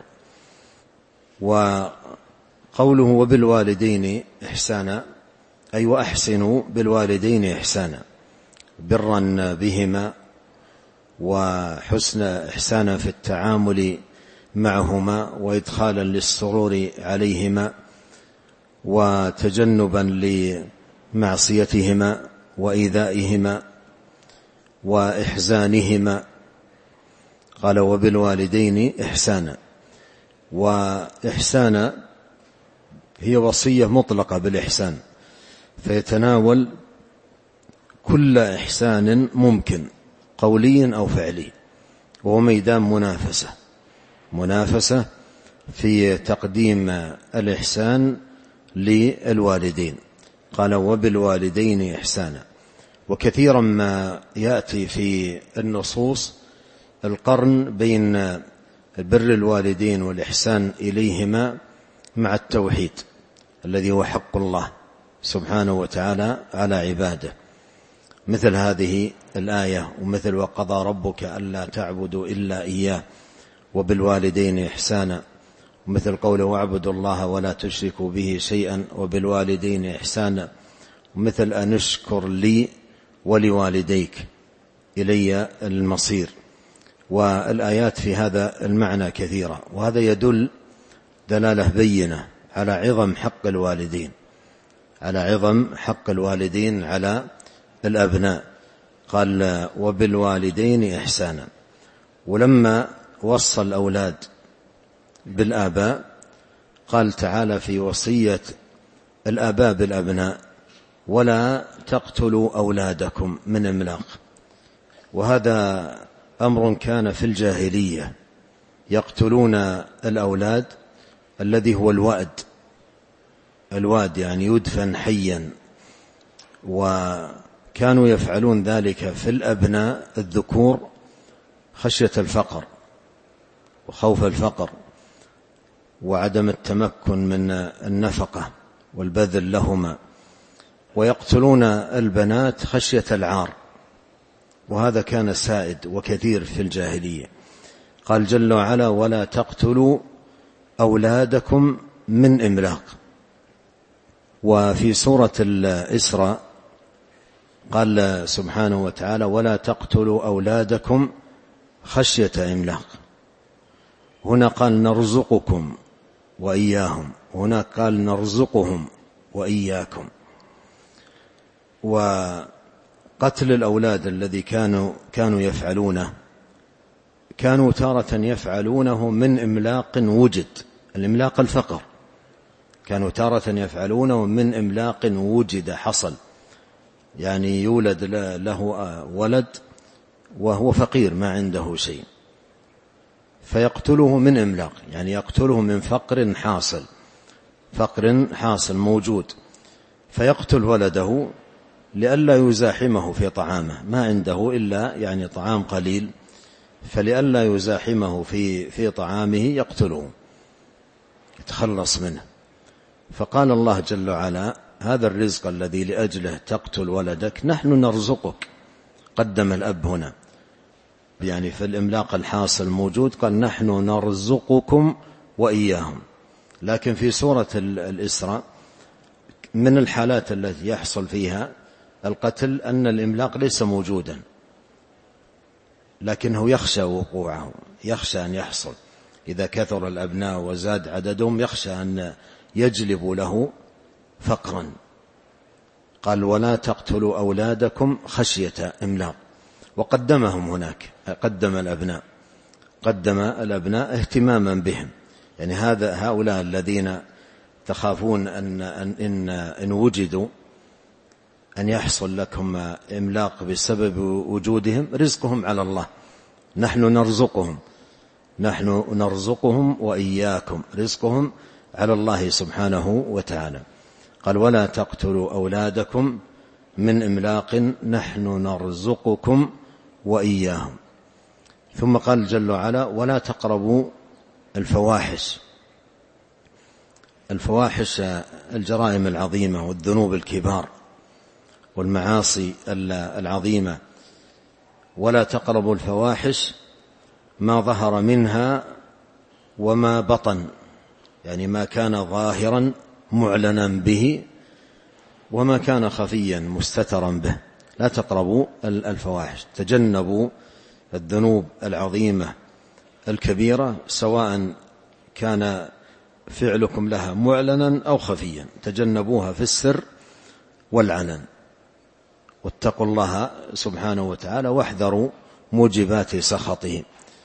وقوله وبالوالدين إحسانا أي وأحسنوا بالوالدين إحسانا، برا بهما وحسن إحسانا في التعامل معهما وإدخالا للسرور عليهما وتجنبا لمعصيتهما وإيذائهما وإحزانهما. قال وبالوالدين إحسانا، وإحسانا هي وصية مطلقة بالإحسان، فيتناول كل إحسان ممكن قولي أو فعلي، وهو ميدان منافسة منافسة في تقديم الإحسان للوالدين. قال وبالوالدين إحسانا. وكثيرا ما يأتي في النصوص القرن بين بر الوالدين والإحسان إليهما مع التوحيد الذي هو حق الله سبحانه وتعالى على عباده، مثل هذه الآية ومثل وقضى ربك ألا تعبدوا إلا إياه وبالوالدين إحسانا، ومثل قوله واعبدوا الله ولا تشركوا به شيئا وبالوالدين إحسانا، ومثل أن اشكر لي ولوالديك إلي المصير. والآيات في هذا المعنى كثيرة، وهذا يدل دلالة بينة على عظم حق الوالدين على عظم حق الوالدين على الأبناء. قال وبالوالدين إحسانا. ولما وصى الأولاد بالآباء قال تعالى في وصية الآباء بالأبناء ولا تقتلوا أولادكم من إملاق. وهذا أمر كان في الجاهلية، يقتلون الأولاد الذي هو الوأد الواد يعني يدفن حيا، وكانوا يفعلون ذلك في الأبناء الذكور خشية الفقر وخوف الفقر وعدم التمكن من النفقة والبذل لهما، ويقتلون البنات خشية العار، وهذا كان سائد وكثير في الجاهلية. قال جل وعلا: ولا تقتلوا أولادكم من إملاق. وفي سورة الإسراء قال سبحانه وتعالى: ولا تقتلوا أولادكم خشية إملاق. هنا قال نرزقكم وإياهم، هنا قال نرزقهم وإياكم. وقتل الأولاد الذي كانوا كانوا يفعلونه كانوا تارة يفعلونه من إملاق وجد، الإملاق الفقر، كانوا تارة يفعلونه من إملاق وجد حصل، يعني يولد له ولد وهو فقير ما عنده شيء فيقتله من إملاق، يعني يقتله من فقر حاصل، فقر حاصل موجود، فيقتل ولده لئلا يزاحمه في طعامه، ما عنده إلا يعني طعام قليل، فلئلا يزاحمه في في طعامه يقتله يتخلص منه. فقال الله جل وعلا: هذا الرزق الذي لأجله تقتل ولدك نحن نرزقك. قدم الأب هنا، يعني في الإملاق الحاصل موجود، قال نحن نرزقكم وإياهم. لكن في سورة الإسراء من الحالات التي يحصل فيها القتل أن الإملاق ليس موجودا، لكنه يخشى وقوعه، يخشى أن يحصل إذا كثر الأبناء وزاد عددهم، يخشى أن يجلب له فقرا. قال: ولا تقتلوا أولادكم خشية إملاق. وقدمهم هناك، قدم الأبناء، قدم الأبناء اهتماما بهم، يعني هذا هؤلاء الذين تخافون أن, أن, إن, إن وجدوا أن يحصل لكم إملاق بسبب وجودهم، رزقهم على الله، نحن نرزقهم، نحن نرزقهم وإياكم، رزقهم على الله سبحانه وتعالى. قال: ولا تقتلوا أولادكم من إملاق نحن نرزقكم وإياهم. ثم قال جل وعلا: ولا تقربوا الفواحش. الفواحش الجرائم العظيمة والذنوب الكبار والمعاصي العظيمة. ولا تقربوا الفواحش ما ظهر منها وما بطن، يعني ما كان ظاهرا معلنا به وما كان خفيا مستترا به. لا تقربوا الفواحش، تجنبوا الذنوب العظيمة الكبيرة سواء كان فعلكم لها معلنا أو خفيا، تجنبوها في السر والعلن، واتقوا الله سبحانه وتعالى واحذروا موجبات سخطه.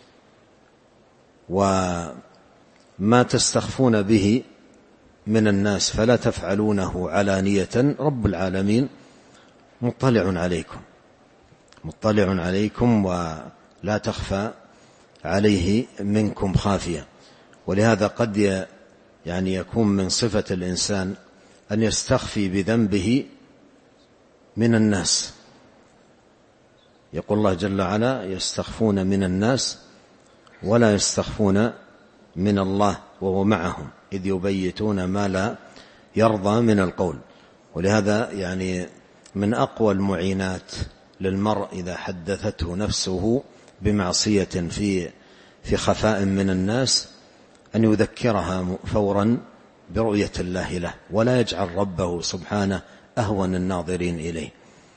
وما تستخفون به من الناس فلا تفعلونه علانية، رب العالمين مطلع عليكم، مطلع عليكم ولا تخفى عليه منكم خافية. ولهذا قد يعني يكون من صفة الإنسان أن يستخفي بذنبه من الناس. يقول الله جل وعلا: يستخفون من الناس ولا يستخفون من الله وهو معهم إذ يبيتون ما لا يرضى من القول. ولهذا يعني من أقوى المعينات للمرء إذا حدثته نفسه بمعصية في في خفاء من الناس أن يذكرها فورا برؤية الله له، ولا يجعل ربه سبحانه أهون الناظرين إليه،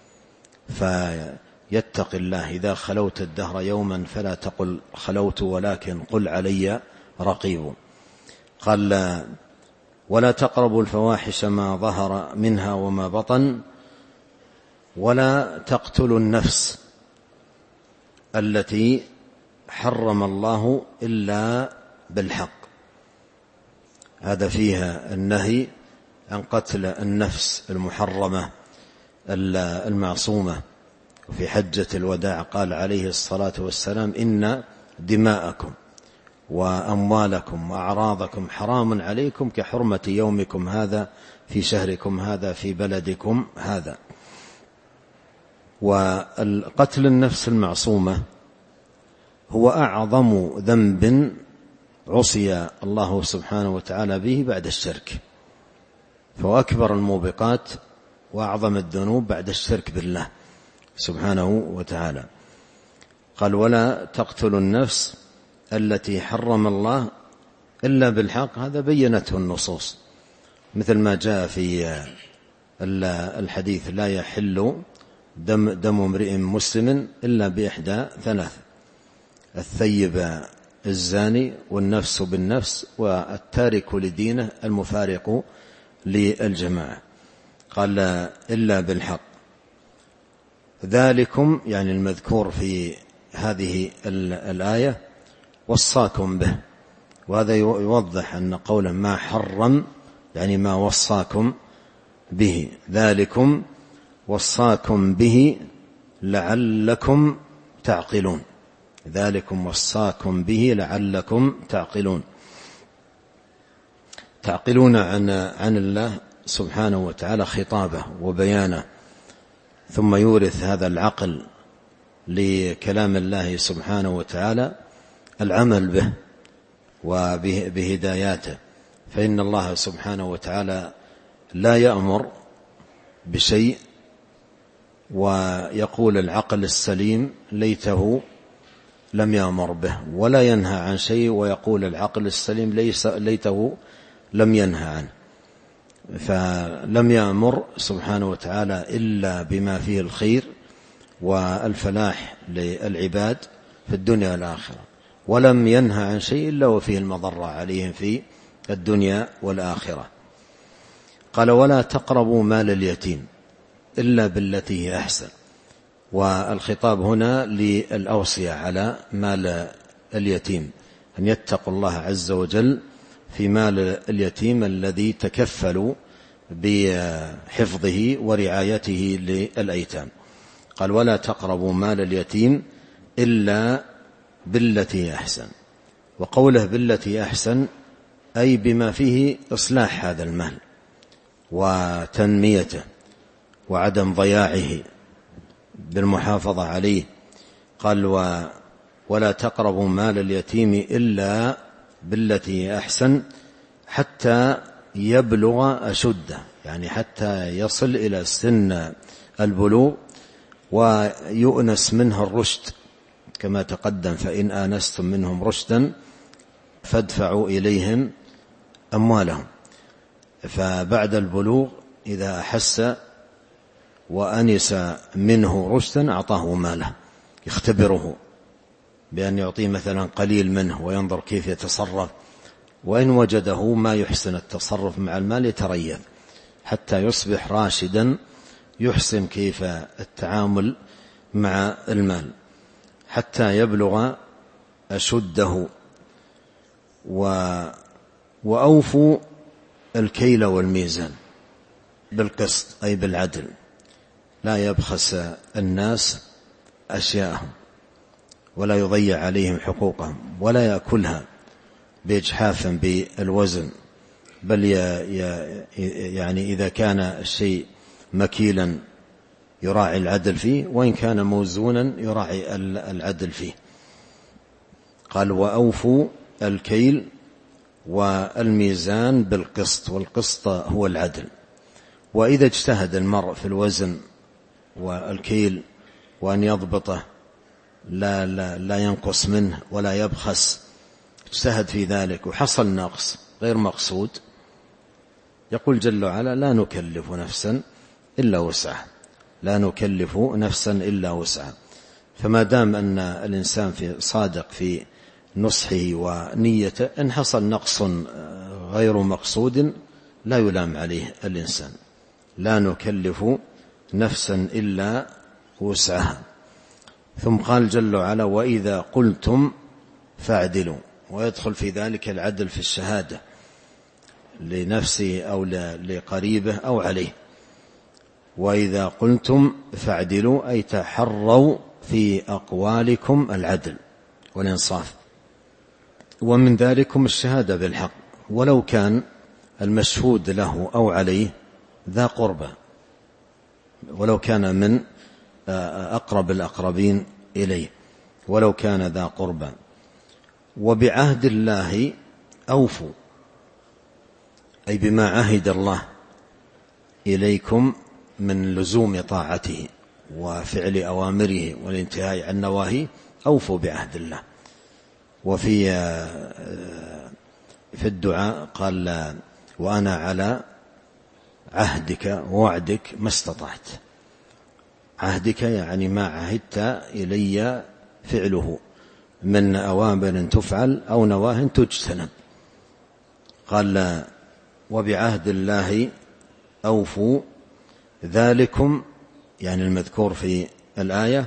فيتق الله. إذا خلوت الدهر يوما فلا تقل خلوت ولكن قل علي رقيب. قال: ولا تقربوا الفواحش ما ظهر منها وما بطن ولا تقتلوا النفس التي حرم الله إلا بالحق. هذا فيها النهي عن قتل النفس المحرمة المعصومة. وفي حجة الوداع قال عليه الصلاة والسلام: إن دماءكم وأموالكم وأعراضكم حرام عليكم كحرمة يومكم هذا في شهركم هذا في بلدكم هذا. والقتل النفس المعصومة هو أعظم ذنب عصي الله سبحانه وتعالى به بعد الشرك، فهو أكبر الموبقات وأعظم الذنوب بعد الشرك بالله سبحانه وتعالى. قال ولا تقتلوا النفس التي حرم الله إلا بالحق، هذا بينته النصوص، مثل ما جاء في الحديث لا يحل دم, دم امرئ مسلم إلا بإحدى ثلاث: الثيب الزاني، والنفس بالنفس، والتارك لدينه المفارق للجماعة. قال إلا بالحق. ذلكم يعني المذكور في هذه الآية وصاكم به، وهذا يوضح أن قولا ما حرم يعني ما وصاكم به. ذلكم وصاكم به لعلكم تعقلون، ذلكم وصاكم به لعلكم تعقلون، تعقلون عن عن الله سبحانه وتعالى خطابه وبيانه، ثم يورث هذا العقل لكلام الله سبحانه وتعالى العمل به وبهداياته. فإن الله سبحانه وتعالى لا يأمر بشيء ويقول العقل السليم ليته لم يأمر به، ولا ينهى عن شيء ويقول العقل السليم ليس ليته لم ينهى عنه. فلم يأمر سبحانه وتعالى إلا بما فيه الخير والفلاح للعباد في الدنيا والآخرة، ولم ينهى عن شيء إلا وفيه المضرة عليهم في الدنيا والآخرة. قال ولا تقربوا مال اليتيم إلا بالتي هي أحسن، والخطاب هنا للأوصية على مال اليتيم أن يتقوا الله عز وجل في مال اليتيم الذي تكفلوا بحفظه ورعايته للأيتام. قال ولا تقربوا مال اليتيم إلا بالتي أحسن، وقوله بالتي أحسن أي بما فيه إصلاح هذا المال وتنميته وعدم ضياعه بالمحافظة عليه. قال ولا تقربوا مال اليتيم إلا بالتي أحسن حتى يبلغ أشده، يعني حتى يصل إلى سن البلوغ ويؤنس منه الرشد كما تقدم: فإن آنستم منهم رشدا فادفعوا إليهم أموالهم. فبعد البلوغ إذا أحس وأنس منه رشدا أعطاه ماله، يختبره بأن يعطيه مثلا قليل منه وينظر كيف يتصرف، وإن وجده ما يحسن التصرف مع المال يتريث حتى يصبح راشدا يحسن كيف التعامل مع المال حتى يبلغ أشده. و وأوفوا الكيل والميزان بالقسط أي بالعدل، لا يبخس الناس أشياءهم ولا يضيع عليهم حقوقهم ولا يأكلها بإجحاف بالوزن، بل يعني إذا كان الشيء مكيلا يراعي العدل فيه، وإن كان موزونا يراعي العدل فيه. قال وأوفوا الكيل والميزان بالقسط، والقسط هو العدل. وإذا اجتهد المرء في الوزن والكيل وأن يضبطه لا, لا, لا ينقص منه ولا يبخس، اجتهد في ذلك وحصل نقص غير مقصود، يقول جل وعلا لا نكلف نفسا إلا وسعها، لا نكلف نفسا إلا وسعها. فما دام أن الإنسان في صادق في نصحه ونيته، إن حصل نقص غير مقصود لا يلام عليه الإنسان. لا نكلف نفسا إلا وسعها. ثم قال جل وعلا وإذا قلتم فاعدلوا، ويدخل في ذلك العدل في الشهادة لنفسه أو لقريبه أو عليه. وإذا قلتم فاعدلوا أي تحروا في أقوالكم العدل والإنصاف، ومن ذلكم الشهادة بالحق ولو كان المشهود له أو عليه ذا قربة، ولو كان من أقرب الأقربين إليه ولو كان ذا قربى. وبعهد الله أوفوا، أي بما عهد الله إليكم من لزوم طاعته وفعل أوامره والانتهاء عن نواهيه، أوفوا بعهد الله. وفي في الدعاء قال وأنا على عهدك ووعدك ما استطعت. عهدك يعني ما عهدت إلي فعله من أوامر تفعل أو نواه تجتنب. قال وبعهد الله أوفوا ذلكم، يعني المذكور في الآية،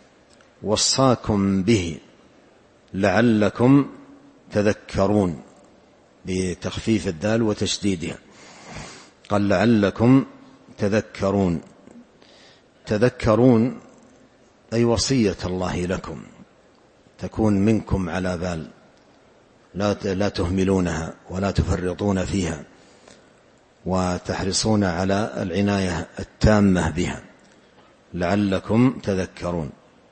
وصاكم به لعلكم تذكرون بتخفيف الدال وتشديدها. قال لعلكم تذكرون. تذكرون أي وصية الله لكم تكون منكم على بال، لا لا تهملونها ولا تفرطون فيها، وتحرصون على العناية التامة بها، لعلكم تذكرون.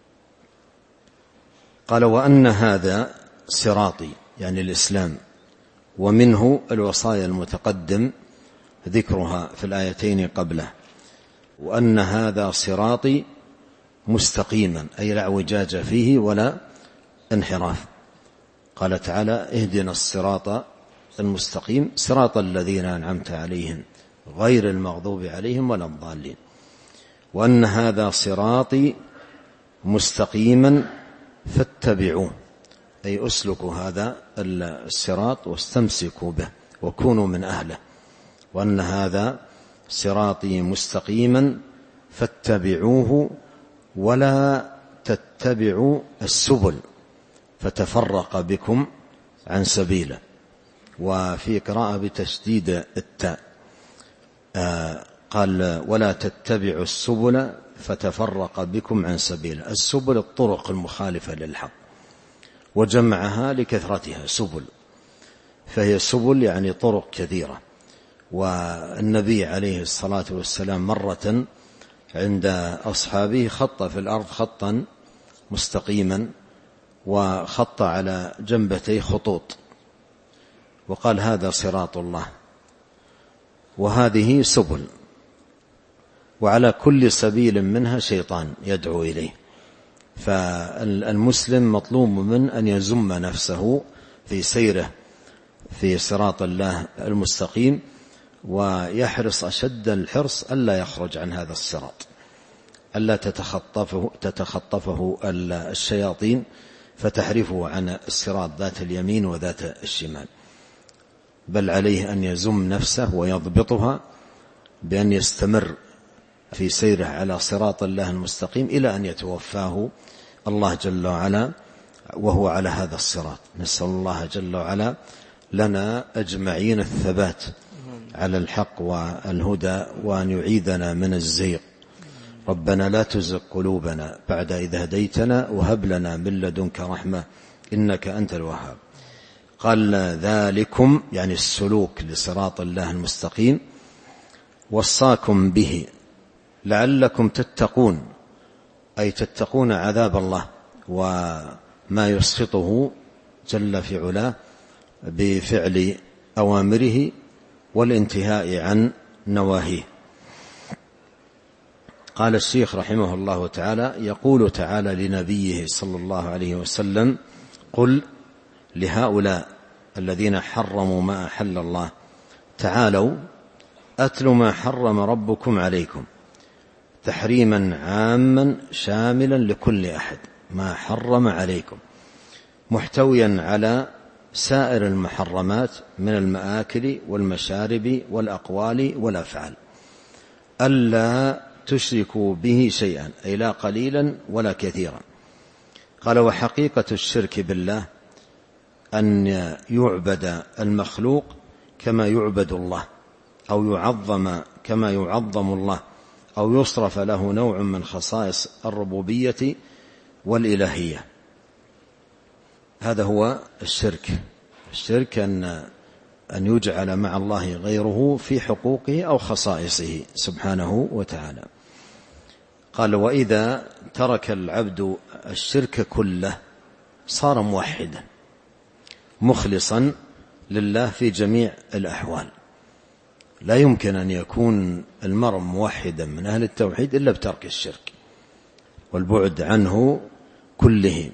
قال وأن هذا صراطي، يعني الإسلام، ومنه الوصايا المتقدم ذكرها في الآيتين قبله. وأن هذا صراطي مستقيما، أي لا اعوجاج فيه ولا انحراف. قال تعالى اهدنا الصراط المستقيم صراط الذين أنعمت عليهم غير المغضوب عليهم ولا الضالين. وأن هذا صراطي مستقيما فاتبعوه، أي أسلكوا هذا الصراط واستمسكوا به وكونوا من أهله. وأن هذا صراطي مستقيما فاتبعوه ولا تتبعوا السبل فتفرق بكم عن سبيله. وفي قراءة بتشديد التاء آه قال ولا تتبعوا السبل فتفرق بكم عن سبيله. السبل الطرق المخالفة للحق، وجمعها لكثرتها سبل، فهي سبل يعني طرق كثيرة. والنبي عليه الصلاة والسلام مرة عند أصحابه خط في الأرض خطا مستقيما وخط على جنبتيه خطوط، وقال هذا صراط الله وهذه سبل، وعلى كل سبيل منها شيطان يدعو إليه. فالمسلم مطلوب من أن يزم نفسه في سيره في صراط الله المستقيم، ويحرص أشد الحرص ألا يخرج عن هذا الصراط، ألا تتخطفه, تتخطفه الشياطين فتحرفه عن الصراط ذات اليمين وذات الشمال، بل عليه أن يزم نفسه ويضبطها بأن يستمر في سيره على صراط الله المستقيم إلى أن يتوفاه الله جل وعلا وهو على هذا الصراط. نسأل الله جل وعلا لنا أجمعين الثبات على الحق والهدى، وأن يعيذنا من الزيغ. ربنا لا تزغ قلوبنا بعد إذ هديتنا وهب لنا من لدنك رحمة إنك أنت الوهاب. قال ذلكم يعني السلوك لصراط الله المستقيم، وصاكم به لعلكم تتقون، أي تتقون عذاب الله وما يسخطه جل في علاه بفعل أوامره والانتهاء عن نواهيه. قال الشيخ رحمه الله تعالى يقول تعالى لنبيه صلى الله عليه وسلم قل لهؤلاء الذين حرموا ما أحل الله تعالوا أتل ما حرم ربكم عليكم، تحريما عاما شاملا لكل أحد، ما حرم عليكم محتويا على سائر المحرمات من المآكل والمشارب والأقوال والأفعال، ألا تشركوا به شيئا، أي لا قليلا ولا كثيرا. قال وحقيقة الشرك بالله أن يعبد المخلوق كما يعبد الله، أو يعظم كما يعظم الله، أو يصرف له نوع من خصائص الربوبية والإلهية. هذا هو الشرك. الشرك أن أن يجعل مع الله غيره في حقوقه أو خصائصه سبحانه وتعالى. قال وإذا ترك العبد الشرك كله صار موحدا مخلصا لله في جميع الأحوال. لا يمكن أن يكون المرء موحدا من أهل التوحيد إلا بترك الشرك والبعد عنه كله،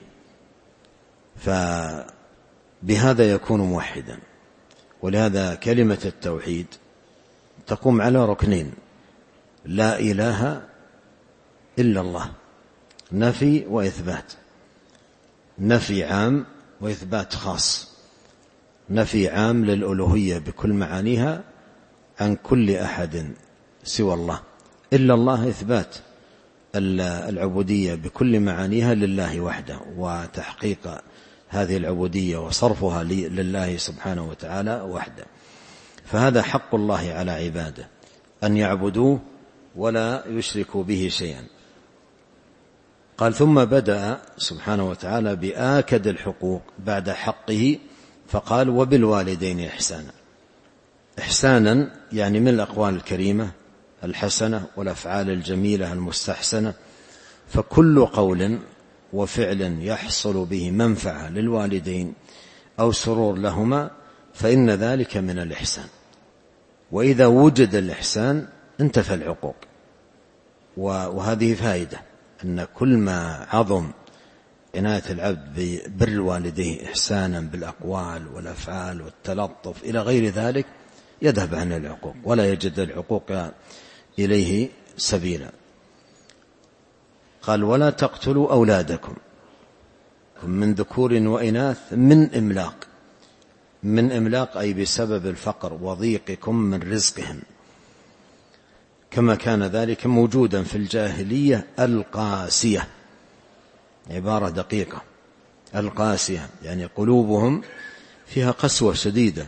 فبهذا يكون موحدا. ولهذا كلمة التوحيد تقوم على ركنين: لا إله إلا الله، نفي وإثبات، نفي عام وإثبات خاص. نفي عام للألوهية بكل معانيها عن كل أحد سوى الله، إلا الله إثبات العبودية بكل معانيها لله وحده، وتحقيق هذه العبودية وصرفها لله سبحانه وتعالى وحده. فهذا حق الله على عباده أن يعبدوه ولا يشركوا به شيئا. قال ثم بدأ سبحانه وتعالى بآكد الحقوق بعد حقه، فقال وبالوالدين إحسانا. إحسانا يعني من الأقوال الكريمة الحسنة والأفعال الجميلة المستحسنة، فكل قول وفعل يحصل به منفعة للوالدين أو سرور لهما فإن ذلك من الإحسان. وإذا وجد الإحسان انتفى العقوق. وهذه فائدة أن كل ما عظم عناية العبد ببر والديه إحسانا بالأقوال والأفعال والتلطف إلى غير ذلك يذهب عن العقوق ولا يجد العقوق إليه سبيلا. قال ولا تقتلوا أولادكم من ذكور وإناث من إملاق. من إملاق أي بسبب الفقر وضيقكم من رزقهم، كما كان ذلك موجودا في الجاهلية القاسية. عبارة دقيقة، القاسية يعني قلوبهم فيها قسوة شديدة.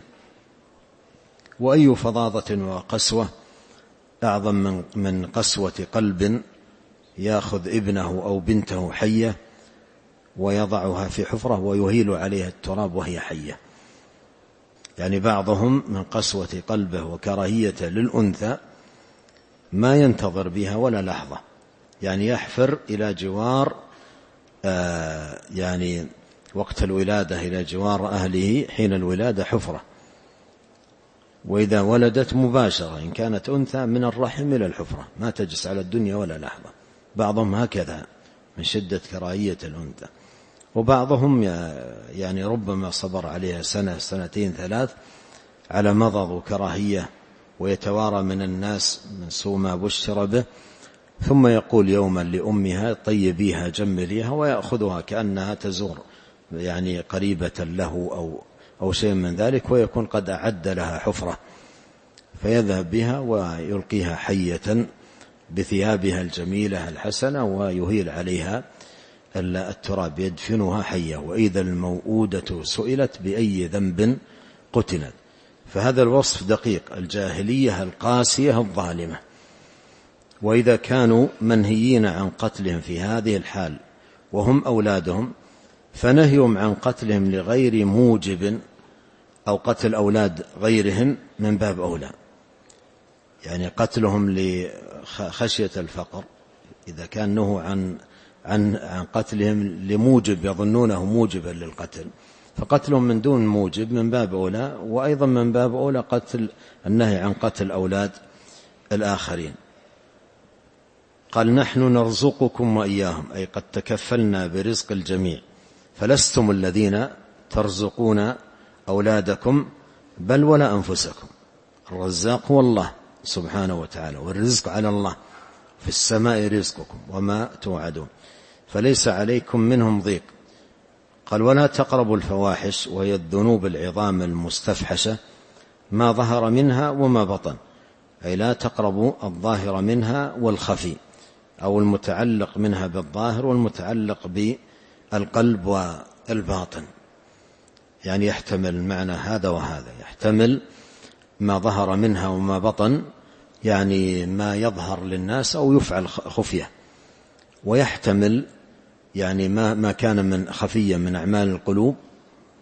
وأي فظاظة وقسوة أعظم من من قسوة قلب يأخذ ابنه أو بنته حية ويضعها في حفرة ويهيل عليها التراب وهي حية. يعني بعضهم من قسوة قلبه وكراهية للأنثى ما ينتظر بها ولا لحظة، يعني يحفر إلى جوار آه يعني وقت الولادة إلى جوار أهله حين الولادة حفرة، وإذا ولدت مباشرة إن كانت أنثى من الرحم إلى الحفرة، ما تجلس على الدنيا ولا لحظة. بعضهم هكذا من شدة كراهية الأنثى، وبعضهم يعني ربما صبر عليها سنة سنتين ثلاث على مضض وكراهية ويتوارى من الناس من سوء ما بشر به، ثم يقول يوما لأمها طيبيها جمليها ويأخذها كأنها تزور يعني قريبة له أو, أو شيء من ذلك، ويكون قد أعد لها حفرة فيذهب بها ويلقيها حية بثيابها الجميلة الحسنة ويهيل عليها التراب يدفنها حية. وإذا الموءودة سئلت بأي ذنب قتلت. فهذا الوصف دقيق، الجاهلية القاسية الظالمة. وإذا كانوا منهيين عن قتلهم في هذه الحال وهم أولادهم، فنهيهم عن قتلهم لغير موجب أو قتل أولاد غيرهم من باب أولى. يعني قتلهم لخشية الفقر إذا كان نهوا عن عن عن قتلهم لموجب يظنونه موجبا للقتل، فقتلهم من دون موجب من باب أولى. وأيضا من باب أولى قتل النهي عن قتل أولاد الآخرين. قال نحن نرزقكم وإياهم، أي قد تكفلنا برزق الجميع، فلستم الذين ترزقون أولادكم بل ولا أنفسكم. الرزاق هو الله سبحانه وتعالى، والرزق على الله، في السماء رزقكم وما توعدون، فليس عليكم منهم ضيق. قال ولا تقربوا الفواحش وهي الذنوب العظام المستفحشة ما ظهر منها وما بطن، أي لا تقربوا الظاهر منها والخفي، أو المتعلق منها بالظاهر والمتعلق بالقلب والباطن. يعني يحتمل معنى هذا وهذا، يحتمل ما ظهر منها وما بطن يعني ما يظهر للناس أو يفعل خفية، ويحتمل يعني ما ما كان من خفيا من أعمال القلوب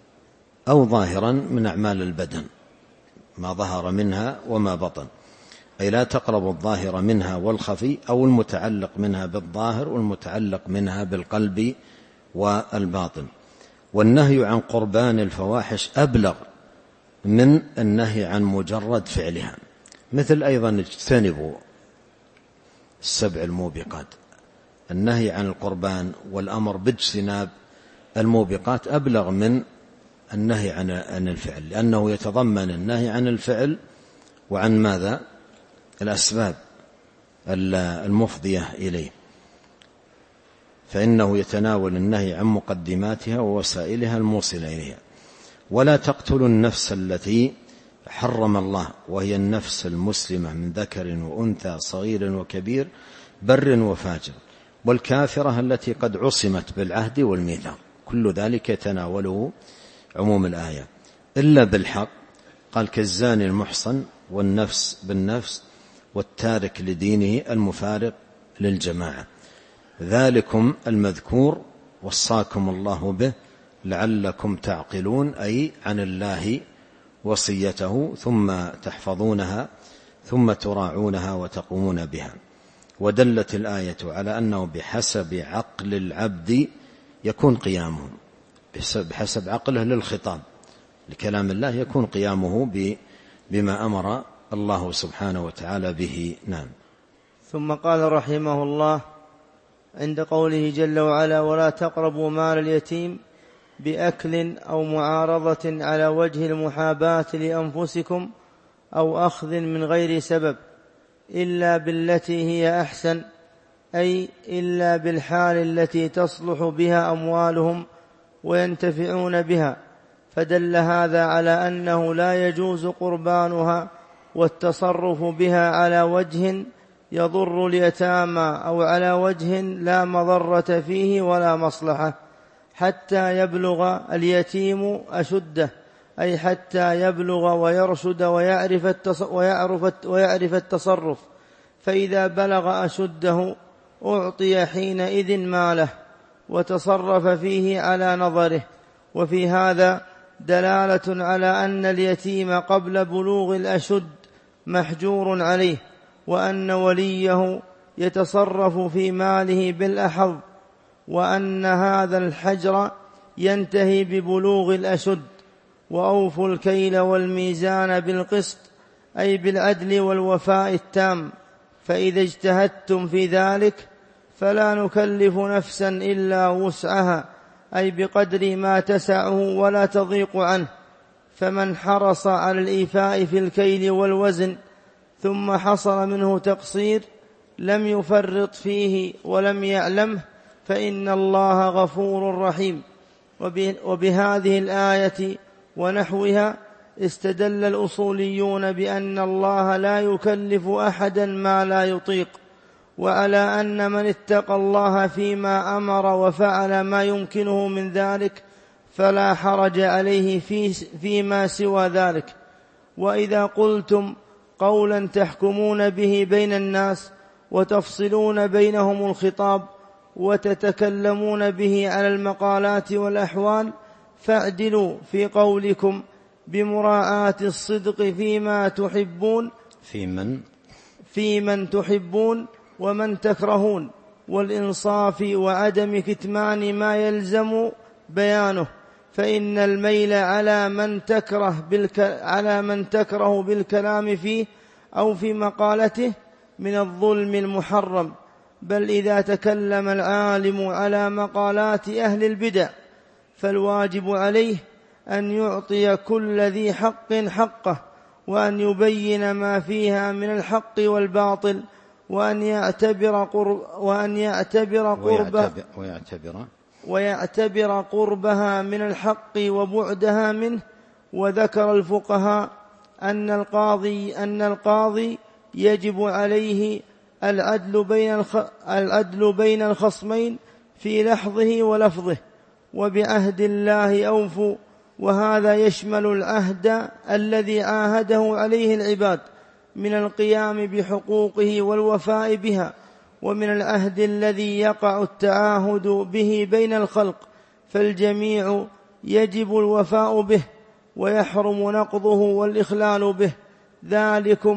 أو ظاهرا من أعمال البدن، ما ظهر منها وما بطن. أي لا تقربوا الظاهر منها والخفي، أو المتعلق منها بالظاهر والمتعلق منها بالقلب والباطن. والنهي عن قربان الفواحش أبلغ من النهي عن مجرد فعلها، مثل أيضا اجتنبوا السبع الموبقات. النهي عن القربان والأمر باجتناب الموبقات أبلغ من النهي عن الفعل، لأنه يتضمن النهي عن الفعل وعن ماذا؟ الأسباب المفضية إليه، فإنه يتناول النهي عن مقدماتها ووسائلها الموصلة إليها. ولا تقتلوا النفس التي حرم الله، وهي النفس المسلمة من ذكر وأنثى صغير وكبير بر وفاجر، والكافرة التي قد عصمت بالعهد والميثاق. كل ذلك يتناوله عموم الآية، إلا بالحق، قال كالزاني المحصن والنفس بالنفس والتارك لدينه المفارق للجماعة. ذلكم المذكور وصاكم الله به لعلكم تعقلون، أي عن الله وصيته ثم تحفظونها ثم تراعونها وتقومون بها. ودلت الآية على أنه بحسب عقل العبد يكون قيامه، بحسب عقله للخطاب لكلام الله يكون قيامه بما أمر الله سبحانه وتعالى به. نعم. ثم قال رحمه الله عند قوله جل وعلا ولا تقربوا مال اليتيم بأكل أو معارضة على وجه المحاباة لأنفسكم أو أخذ من غير سبب إلا بالتي هي أحسن، أي إلا بالحال التي تصلح بها أموالهم وينتفعون بها. فدل هذا على أنه لا يجوز قربانها والتصرف بها على وجه يضر اليتامى أو على وجه لا مضرة فيه ولا مصلحة، حتى يبلغ اليتيم أشده، أي حتى يبلغ ويرشد ويعرف التصرف. فإذا بلغ أشده أعطي حينئذ ماله وتصرف فيه على نظره. وفي هذا دلالة على أن اليتيم قبل بلوغ الأشد محجور عليه، وأن وليه يتصرف في ماله بالأحظ، وأن هذا الحجر ينتهي ببلوغ الأشد. وأوفوا الكيل والميزان بالقسط، أي بالعدل والوفاء التام. فإذا اجتهدتم في ذلك فلا نكلف نفسا إلا وسعها، أي بقدر ما تسعه ولا تضيق عنه. فمن حرص على الإيفاء في الكيل والوزن ثم حصل منه تقصير لم يفرط فيه ولم يعلمه فإن الله غفور رحيم. وبهذه الآية ونحوها استدل الأصوليون بأن الله لا يكلف أحدا ما لا يطيق، وعلى أن من اتقى الله فيما أمر وفعل ما يمكنه من ذلك فلا حرج عليه في فيما سوى ذلك. وإذا قلتم قولا تحكمون به بين الناس وتفصلون بينهم الخطاب وتتكلمون به على المقالات والأحوال فاعدلوا في قولكم بمراعاة الصدق فيما تحبون في من في من تحبون ومن تكرهون، والإنصاف وعدم كتمان ما يلزم بيانه. فإن الميل على من تكره بالك... على من تكره بالكلام فيه أو في مقالته من الظلم المحرم. بل إذا تكلم العالم على مقالات أهل البدع فالواجب عليه أن يعطي كل ذي حق حقه، وأن يبين ما فيها من الحق والباطل، وأن يعتبر قرب وأن يعتبر قربه ويعتبر ويعتبر قربها من الحق وبعدها منه. وذكر الفقهاء أن القاضي أن القاضي يجب عليه العدل بين الخ... العدل بين الخصمين في لحظه ولفظه. وبعهد الله أوفوا، وهذا يشمل العهد الذي عاهده عليه العباد من القيام بحقوقه والوفاء بها، ومن العهد الذي يقع التعاهد به بين الخلق، فالجميع يجب الوفاء به ويحرم نقضه والإخلال به. ذلكم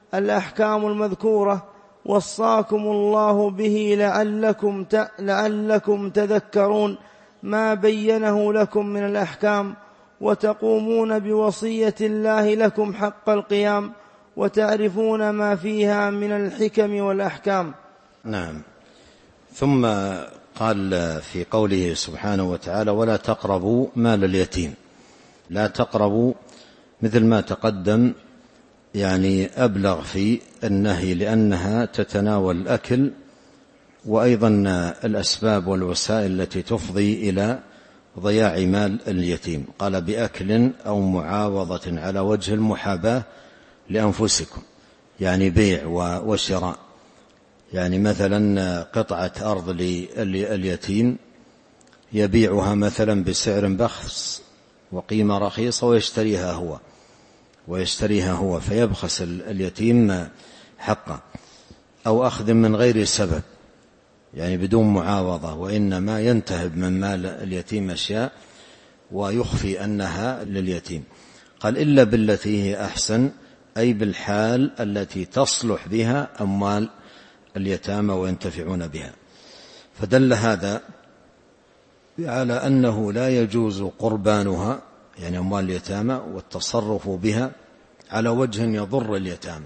الأحكام المذكورة وصاكم الله به لعلكم, لعلكم تذكرون ما بينه لكم من الأحكام وتقومون بوصية الله لكم حق القيام وتعرفون ما فيها من الحكم والأحكام. نعم. ثم قال في قوله سبحانه وتعالى ولا تقربوا مال اليتيم. لا تقربوا مثل ما تقدم يعني أبلغ في النهي لأنها تتناول الأكل وأيضا الأسباب والوسائل التي تفضي إلى ضياع مال اليتيم. قال بأكل أو معاوضة على وجه المحاباة لأنفسكم، يعني بيع وشراء. يعني مثلا قطعة أرض لليتيم يبيعها مثلا بسعر بخس وقيمة رخيصة ويشتريها هو ويشتريها هو فيبخس اليتيم حقه، أو أخذ من غير سبب يعني بدون معاوضة، وإنما ينتهب من مال اليتيم أشياء ويخفي أنها لليتيم. قال إلا بالتي هي أحسن، أي بالحال التي تصلح بها أموال اليتامى وينتفعون بها. فدل هذا على أنه لا يجوز قربانها يعني أموال اليتامى والتصرف بها على وجه يضر اليتامى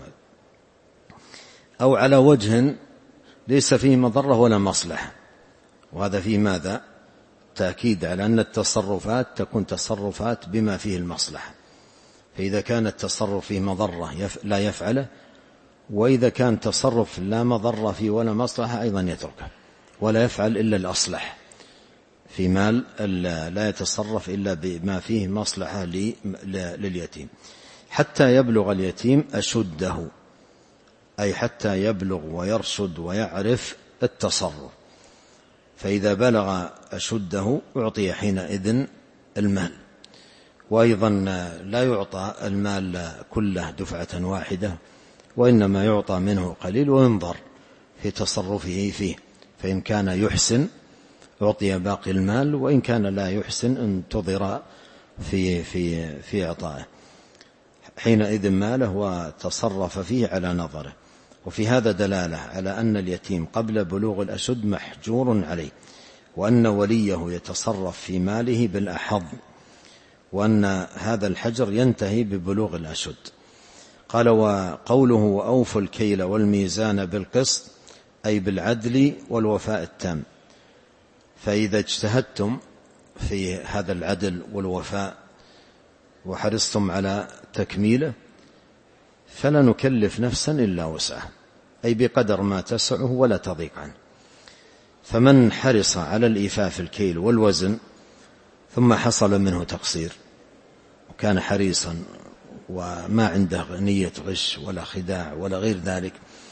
أو على وجه ليس فيه مضرة ولا مصلحة. وهذا فيه ماذا؟ تأكيد على أن التصرفات تكون تصرفات بما فيه المصلحة. فإذا كان التصرف فيه مضرة لا يفعله، وإذا كان تصرف لا مضرة فيه ولا مصلحة أيضا يتركه ولا يفعل إلا الأصلح. في مال لا يتصرف إلا بما فيه مصلحة لليتيم حتى يبلغ اليتيم أشده، أي حتى يبلغ ويرشد ويعرف التصرف. فإذا بلغ أشده أعطي حينئذ المال. وأيضا لا يعطى المال كله دفعة واحدة، وإنما يعطى منه قليل وينظر في تصرفه فيه، فإن كان يحسن أعطي باقي المال، وإن كان لا يحسن انتظر في, في, في إعطائه حينئذ ماله وتصرف فيه على نظره. وفي هذا دلالة على أن اليتيم قبل بلوغ الأشد محجور عليه، وأن وليه يتصرف في ماله بالأحظ، وأن هذا الحجر ينتهي ببلوغ الأشد. قال وقوله وأوفوا الكيل والميزان بالقسط، أي بالعدل والوفاء التام. فإذا اجتهدتم في هذا العدل والوفاء وحرصتم على تكميله فلا نكلف نفسا إلا وسعها، أي بقدر ما تسعه ولا تضيق عنه. فمن حرص على الإيفاء في الكيل والوزن ثم حصل منه تقصير وكان حريصا وما عنده نية غش ولا خداع ولا غير ذلك،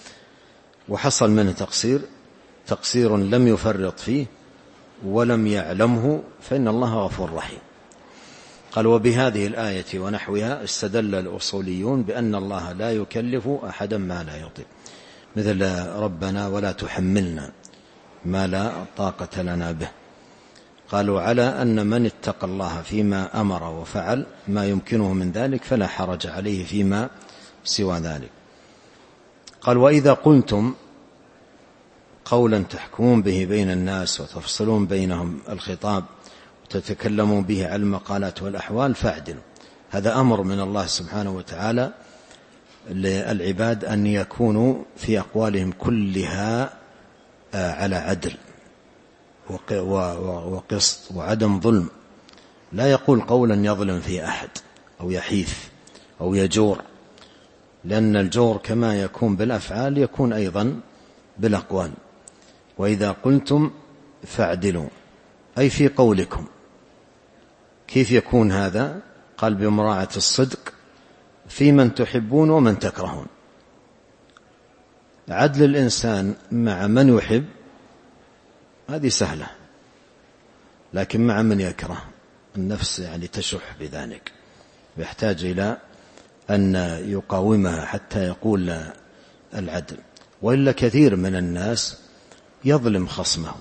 وحصل منه تقصير تقصير لم يفرط فيه ولم يعلمه، فإن الله غفور رحيم. قال وبهذه الآية ونحوها استدل الأصوليون بأن الله لا يكلف أحدا ما لا يطيق، مثل ربنا ولا تحملنا ما لا طاقة لنا به. قالوا على أن من اتقى الله فيما أمر وفعل ما يمكنه من ذلك فلا حرج عليه فيما سوى ذلك. قال وإذا قلتم قولا تحكمون به بين الناس وتفصلون بينهم الخطاب وتتكلمون به على المقالات والأحوال فاعدلوا. هذا أمر من الله سبحانه وتعالى للعباد أن يكونوا في أقوالهم كلها على عدل وقسط وعدم ظلم. لا يقول قولا يظلم فيه أحد أو يحيف أو يجور، لأن الجور كما يكون بالأفعال يكون أيضا بالأقوال. وإذا قلتم فاعدلوا، أي في قولكم. كيف يكون هذا؟ قال بمراعاة الصدق في من تحبون ومن تكرهون. عدل الإنسان مع من يحب هذه سهلة، لكن مع من يكره النفس يعني تشح بذلك، يحتاج إلى أن يقاومها حتى يقول العدل. وإلا كثير من الناس يظلم خصمه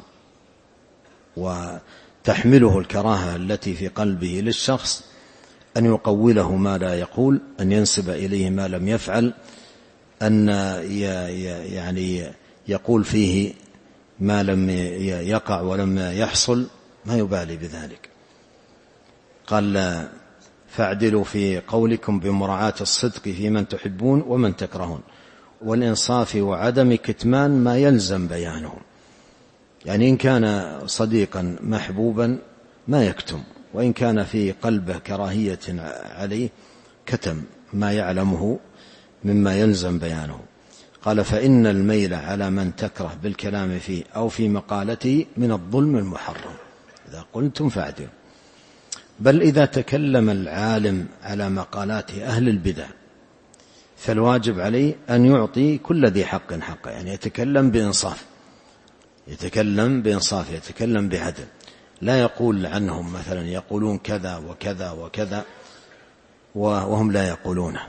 وتحمله الكراهة التي في قلبه للشخص أن يقوله ما لا يقول، أن ينسب إليه ما لم يفعل، أن يعني يقول فيه ما لم يقع ولم يحصل ما يبالي بذلك. قال فاعدلوا في قولكم بمراعاة الصدق في من تحبون ومن تكرهون والإنصاف وعدم كتمان ما يلزم بيانه. يعني إن كان صديقا محبوبا ما يكتم، وإن كان في قلبه كراهية عليه كتم ما يعلمه مما يلزم بيانه. قال فإن الميل على من تكره بالكلام فيه أو في مقالته من الظلم المحرم، إذا قلتم فاعدلوا. بل إذا تكلم العالم على مقالات أهل البدع فالواجب عليه أن يعطي كل ذي حق حقه، يعني يتكلم بإنصاف، يتكلم بإنصاف، يتكلم بعدل، لا يقول عنهم مثلا يقولون كذا وكذا وكذا وهم لا يقولونه،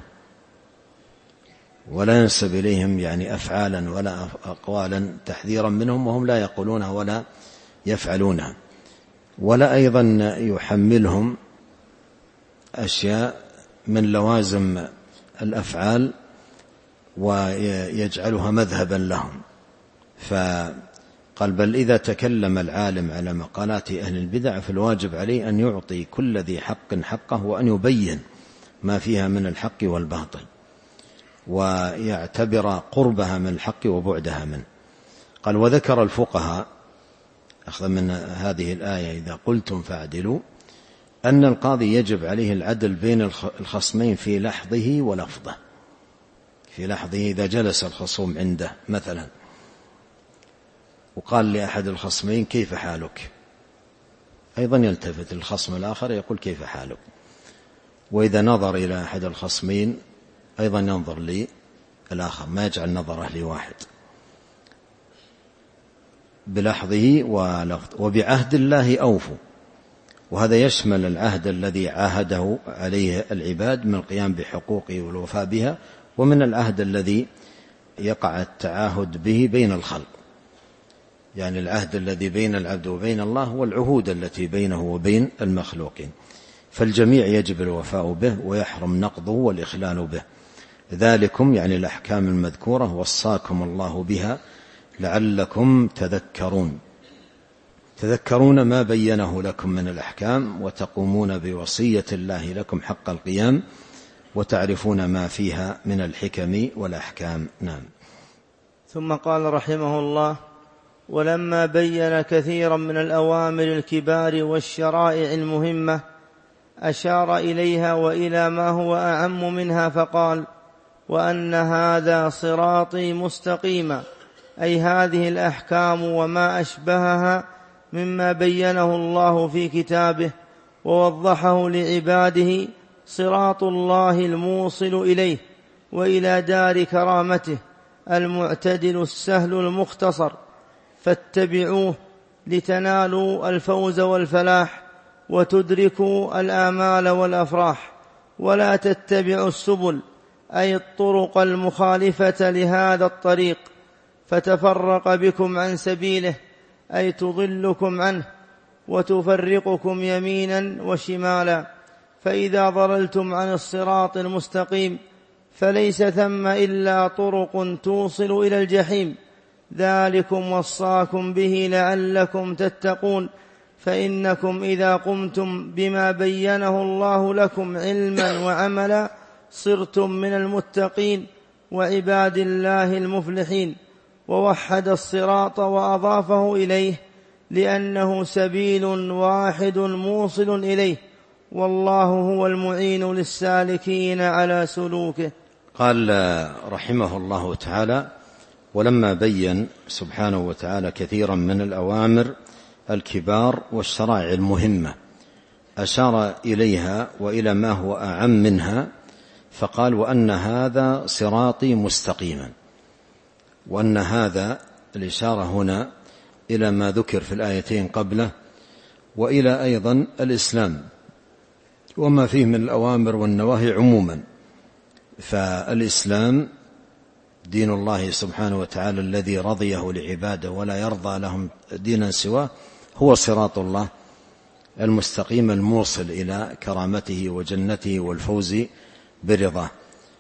ولا ينسب إليهم يعني أفعالا ولا أقوالا تحذيرا منهم وهم لا يقولونها ولا يفعلونها، ولا أيضا يحملهم أشياء من لوازم الأفعال ويجعلها مذهبا لهم. فقال بل إذا تكلم العالم على مقالات أهل البدع فالواجب عليه أن يعطي كل ذي حق حقه وأن يبين ما فيها من الحق والباطل ويعتبر قربها من الحق وبعدها منه. قال وذكر الفقهاء أخذ من هذه الآية إذا قلتم فاعدلوا أن القاضي يجب عليه العدل بين الخصمين في لحظه ولفظه. في لحظه إذا جلس الخصوم عنده مثلا وقال لأحد الخصمين كيف حالك، أيضا يلتفت الخصم الآخر يقول كيف حالك. وإذا نظر إلى أحد الخصمين أيضا ينظر لي الآخر، ما يجعل نظره لواحد، بلحظه ولفظه. وبعهد الله أوفوا، وهذا يشمل العهد الذي عاهده عليه العباد من القيام بحقوقه والوفاء بها، ومن العهد الذي يقع التعاهد به بين الخلق، يعني العهد الذي بين العبد وبين الله والعهود التي بينه وبين المخلوقين. فالجميع يجب الوفاء به ويحرم نقضه والإخلال به. ذلكم يعني الأحكام المذكورة وصاكم الله بها لعلكم تذكرون، تذكرون ما بينه لكم من الأحكام وتقومون بوصية الله لكم حق القيام وتعرفون ما فيها من الحكم والأحكام. نعم. ثم قال رحمه الله ولما بين كثيرا من الأوامر الكبار والشرائع المهمة أشار إليها وإلى ما هو أعم منها فقال وأن هذا صراطي مستقيما، أي هذه الأحكام وما أشبهها مما بينه الله في كتابه ووضحه لعباده صراط الله الموصل إليه وإلى دار كرامته المعتدل السهل المختصر، فاتبعوه لتنالوا الفوز والفلاح وتدركوا الآمال والأفراح، ولا تتبعوا السبل أي الطرق المخالفة لهذا الطريق فتفرق بكم عن سبيله، أي تضلكم عنه وتفرقكم يمينا وشمالا. فإذا ضللتم عن الصراط المستقيم فليس ثم إلا طرق توصل إلى الجحيم، ذلكم وصاكم به لعلكم تتقون، فإنكم إذا قمتم بما بينه الله لكم علما وعملا صرتم من المتقين وعباد الله المفلحين. ووحد الصراط وأضافه إليه لأنه سبيل واحد موصل إليه، والله هو المعين للسالكين على سلوكه. قال رحمه الله تعالى ولما بين سبحانه وتعالى كثيرا من الأوامر الكبار والشرائع المهمة أشار إليها وإلى ما هو أعم منها فقال وأن هذا صراطي مستقيما. وأن هذا الإشارة هنا إلى ما ذكر في الآيتين قبله وإلى أيضا الإسلام وما فيه من الأوامر والنواهي عموما. فالإسلام دين الله سبحانه وتعالى الذي رضيه لعباده ولا يرضى لهم دينا سواه، هو صراط الله المستقيم الموصل إلى كرامته وجنته والفوز برضاه.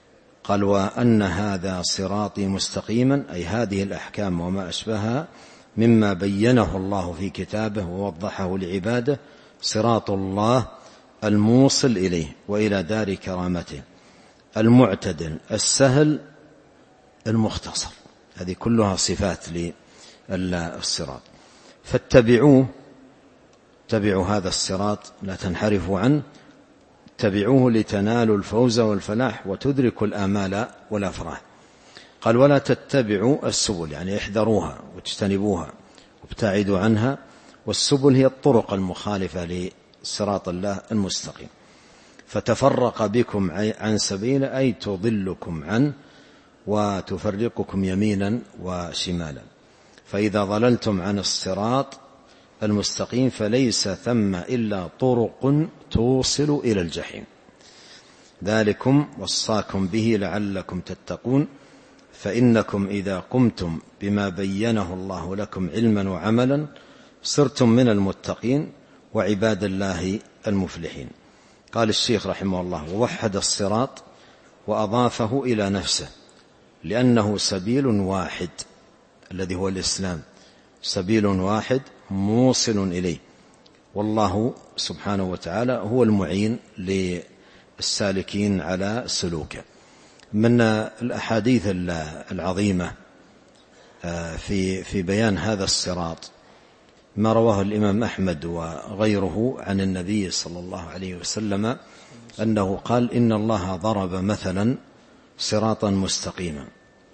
قال وأن هذا صراطي مستقيما، أي هذه الأحكام وما أشبهها مما بينه الله في كتابه ووضحه لعباده، صراط الله الموصل إليه وإلى دار كرامته، المعتدل السهل المختصر. هذه كلها صفات للصراط. فاتبعوه، اتبعوا هذا الصراط لا تنحرفوا عنه، اتبعوه لتنالوا الفوز والفلاح وتدركوا الآمال والأفراح. قال ولا تتبعوا السبل، يعني احذروها واجتنبوها وابتعدوا عنها. والسبل هي الطرق المخالفة لصراط الله المستقيم، فتفرق بكم عن سبيل، أي تضلكم عنه وتفرقكم يمينا وشمالا. فإذا ضللتم عن الصراط المستقيم فليس ثم إلا طرق توصل إلى الجحيم. ذلكم وصاكم به لعلكم تتقون، فإنكم إذا قمتم بما بينه الله لكم علما وعملا صرتم من المتقين وعباد الله المفلحين. قال الشيخ رحمه الله ووحد الصراط وأضافه إلى نفسه، لأنه سبيل واحد الذي هو الإسلام، سبيل واحد موصل إليه، والله سبحانه وتعالى هو المعين للسالكين على سلوكه. من الأحاديث العظيمة في في بيان هذا الصراط ما رواه الإمام أحمد وغيره عن النبي صلى الله عليه وسلم أنه قال إن الله ضرب مثلا صراطا مستقيما،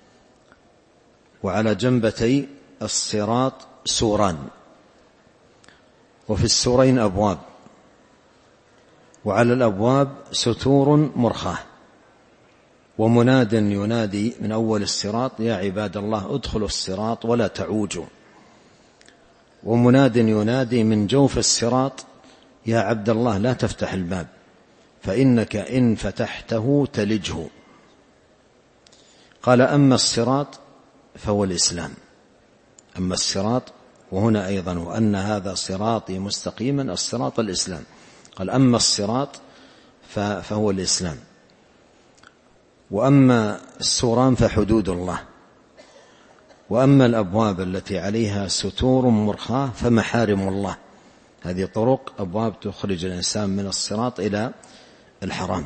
وعلى جنبتي الصراط سوران، وفي السورين أبواب، وعلى الأبواب ستور مرخاة، ومناد ينادي من أول الصراط يا عباد الله ادخلوا الصراط ولا تعوجوا، ومناد ينادي من جوف الصراط يا عبد الله لا تفتح الباب فإنك إن فتحته تلجه. قال أما الصراط فهو الإسلام، أما الصراط، وهنا أيضا وأن هذا صراطي مستقيما، الصراط الإسلام. قال أما الصراط فهو الإسلام، وأما السوران فحدود الله، وأما الأبواب التي عليها ستور مرخاة فمحارم الله. هذه طرق أبواب تخرج الإنسان من الصراط إلى الحرام.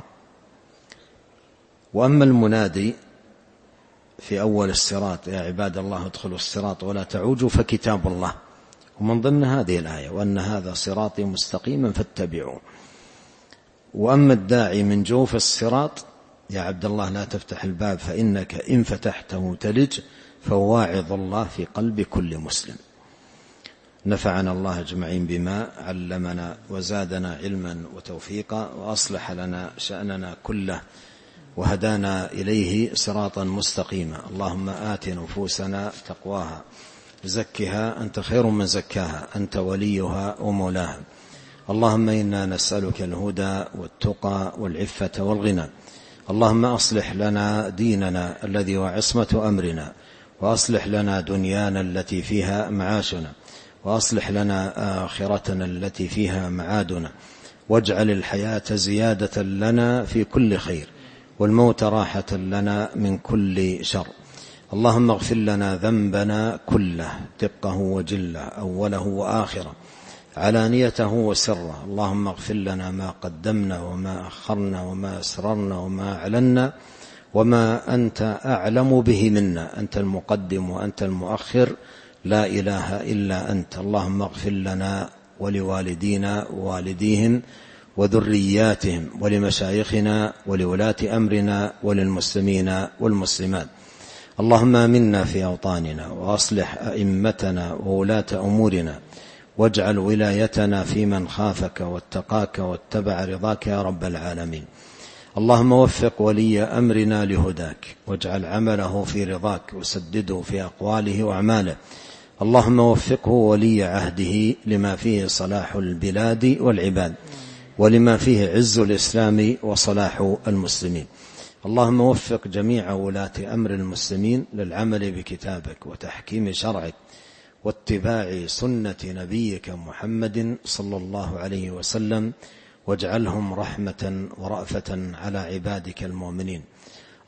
وأما المنادي في أول الصراط يا عباد الله ادخلوا الصراط ولا تعوجوا فكتاب الله، ومن ضمن هذه الآية وأن هذا صراطي مستقيما فاتبعوا. وأما الداعي من جوف الصراط يا عبد الله لا تفتح الباب فإنك إن فتحته تلج، فواعظ الله في قلب كل مسلم. نفعنا الله أجمعين بما علمنا وزادنا علما وتوفيقا، وأصلح لنا شأننا كله وهدانا إليه صراطا مستقيما. اللهم آت نفوسنا تقواها زكها أنت خير من زكاها أنت وليها ومولاها. اللهم إنا نسألك الهدى والتقى والعفة والغنى. اللهم أصلح لنا ديننا الذي هو عصمة أمرنا، وأصلح لنا دنيانا التي فيها معاشنا، وأصلح لنا آخرتنا التي فيها معادنا، واجعل الحياة زيادة لنا في كل خير، والموت راحة لنا من كل شر. اللهم اغفر لنا ذنبنا كله دقه وجله أوله وآخره علانيته وسره. اللهم اغفر لنا ما قدمنا وما أخرنا وما أسررنا وما أعلنا وما أنت أعلم به منا، أنت المقدم وأنت المؤخر لا إله إلا أنت. اللهم اغفر لنا ولوالدينا ووالديهم وذرياتهم ولمشايخنا ولولاة أمرنا وللمسلمين والمسلمات. اللهم آمنا في أوطاننا وأصلح أئمتنا وولاة أمورنا، واجعل ولايتنا في من خافك واتقاك واتبع رضاك يا رب العالمين. اللهم وفق ولي أمرنا لهداك، واجعل عمله في رضاك، وسدده في أقواله وأعماله. اللهم وفقه ولي عهده لما فيه صلاح البلاد والعباد، ولما فيه عز الإسلام وصلاح المسلمين. اللهم وفق جميع ولاة أمر المسلمين للعمل بكتابك وتحكيم شرعك واتباع سنة نبيك محمد صلى الله عليه وسلم، واجعلهم رحمة ورأفة على عبادك المؤمنين.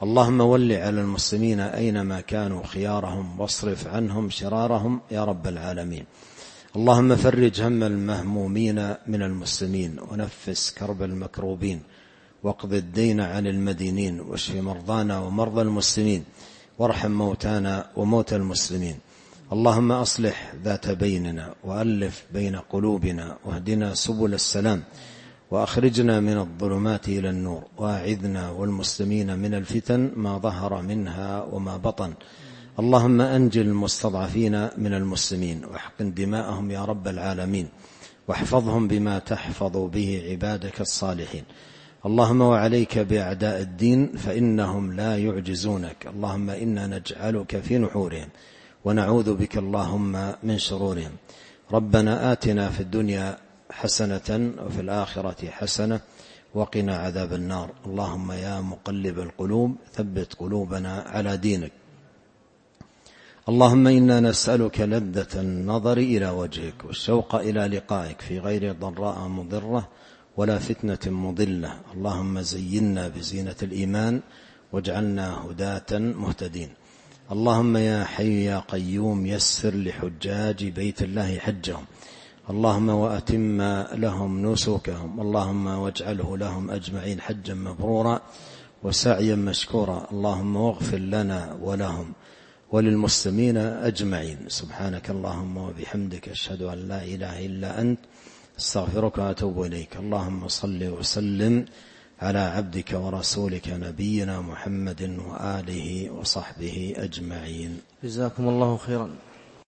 اللهم ول على المسلمين أينما كانوا خيارهم واصرف عنهم شرارهم يا رب العالمين. اللهم فرج هم المهمومين من المسلمين ونفس كرب المكروبين واقض الدين عن المدينين واشف مرضانا ومرضى المسلمين وارحم موتانا وموتى المسلمين. اللهم أصلح ذات بيننا وألف بين قلوبنا واهدنا سبل السلام وأخرجنا من الظلمات إلى النور وأعذنا والمسلمين من الفتن ما ظهر منها وما بطن. اللهم أنجل المستضعفين من المسلمين واحقن دماءهم يا رب العالمين واحفظهم بما تحفظ به عبادك الصالحين. اللهم وعليك بأعداء الدين فإنهم لا يعجزونك. اللهم إنا نجعلك في نحورهم ونعوذ بك اللهم من شرورهم. ربنا آتنا في الدنيا حسنة وفي الآخرة حسنة وقنا عذاب النار. اللهم يا مقلب القلوب ثبت قلوبنا على دينك. اللهم إنا نسألك لذة النظر إلى وجهك والشوق إلى لقائك في غير ضراء مضرة ولا فتنة مضلة. اللهم زينا بزينة الإيمان واجعلنا هداة مهتدين. اللهم يا حي يا قيوم يسر لحجاج بيت الله حجهم. اللهم وأتم لهم نسكهم. اللهم واجعله لهم أجمعين حجا مبرورا وسعيا مشكورا. اللهم واغفر لنا ولهم وللمسلمين أجمعين. سبحانك اللهم وبحمدك أشهد أن لا إله إلا أنت استغفرك وأتوب إليك. اللهم صل وسلم على عبدك ورسولك نبينا محمد وآله وصحبه أجمعين. جزاكم الله خيرا.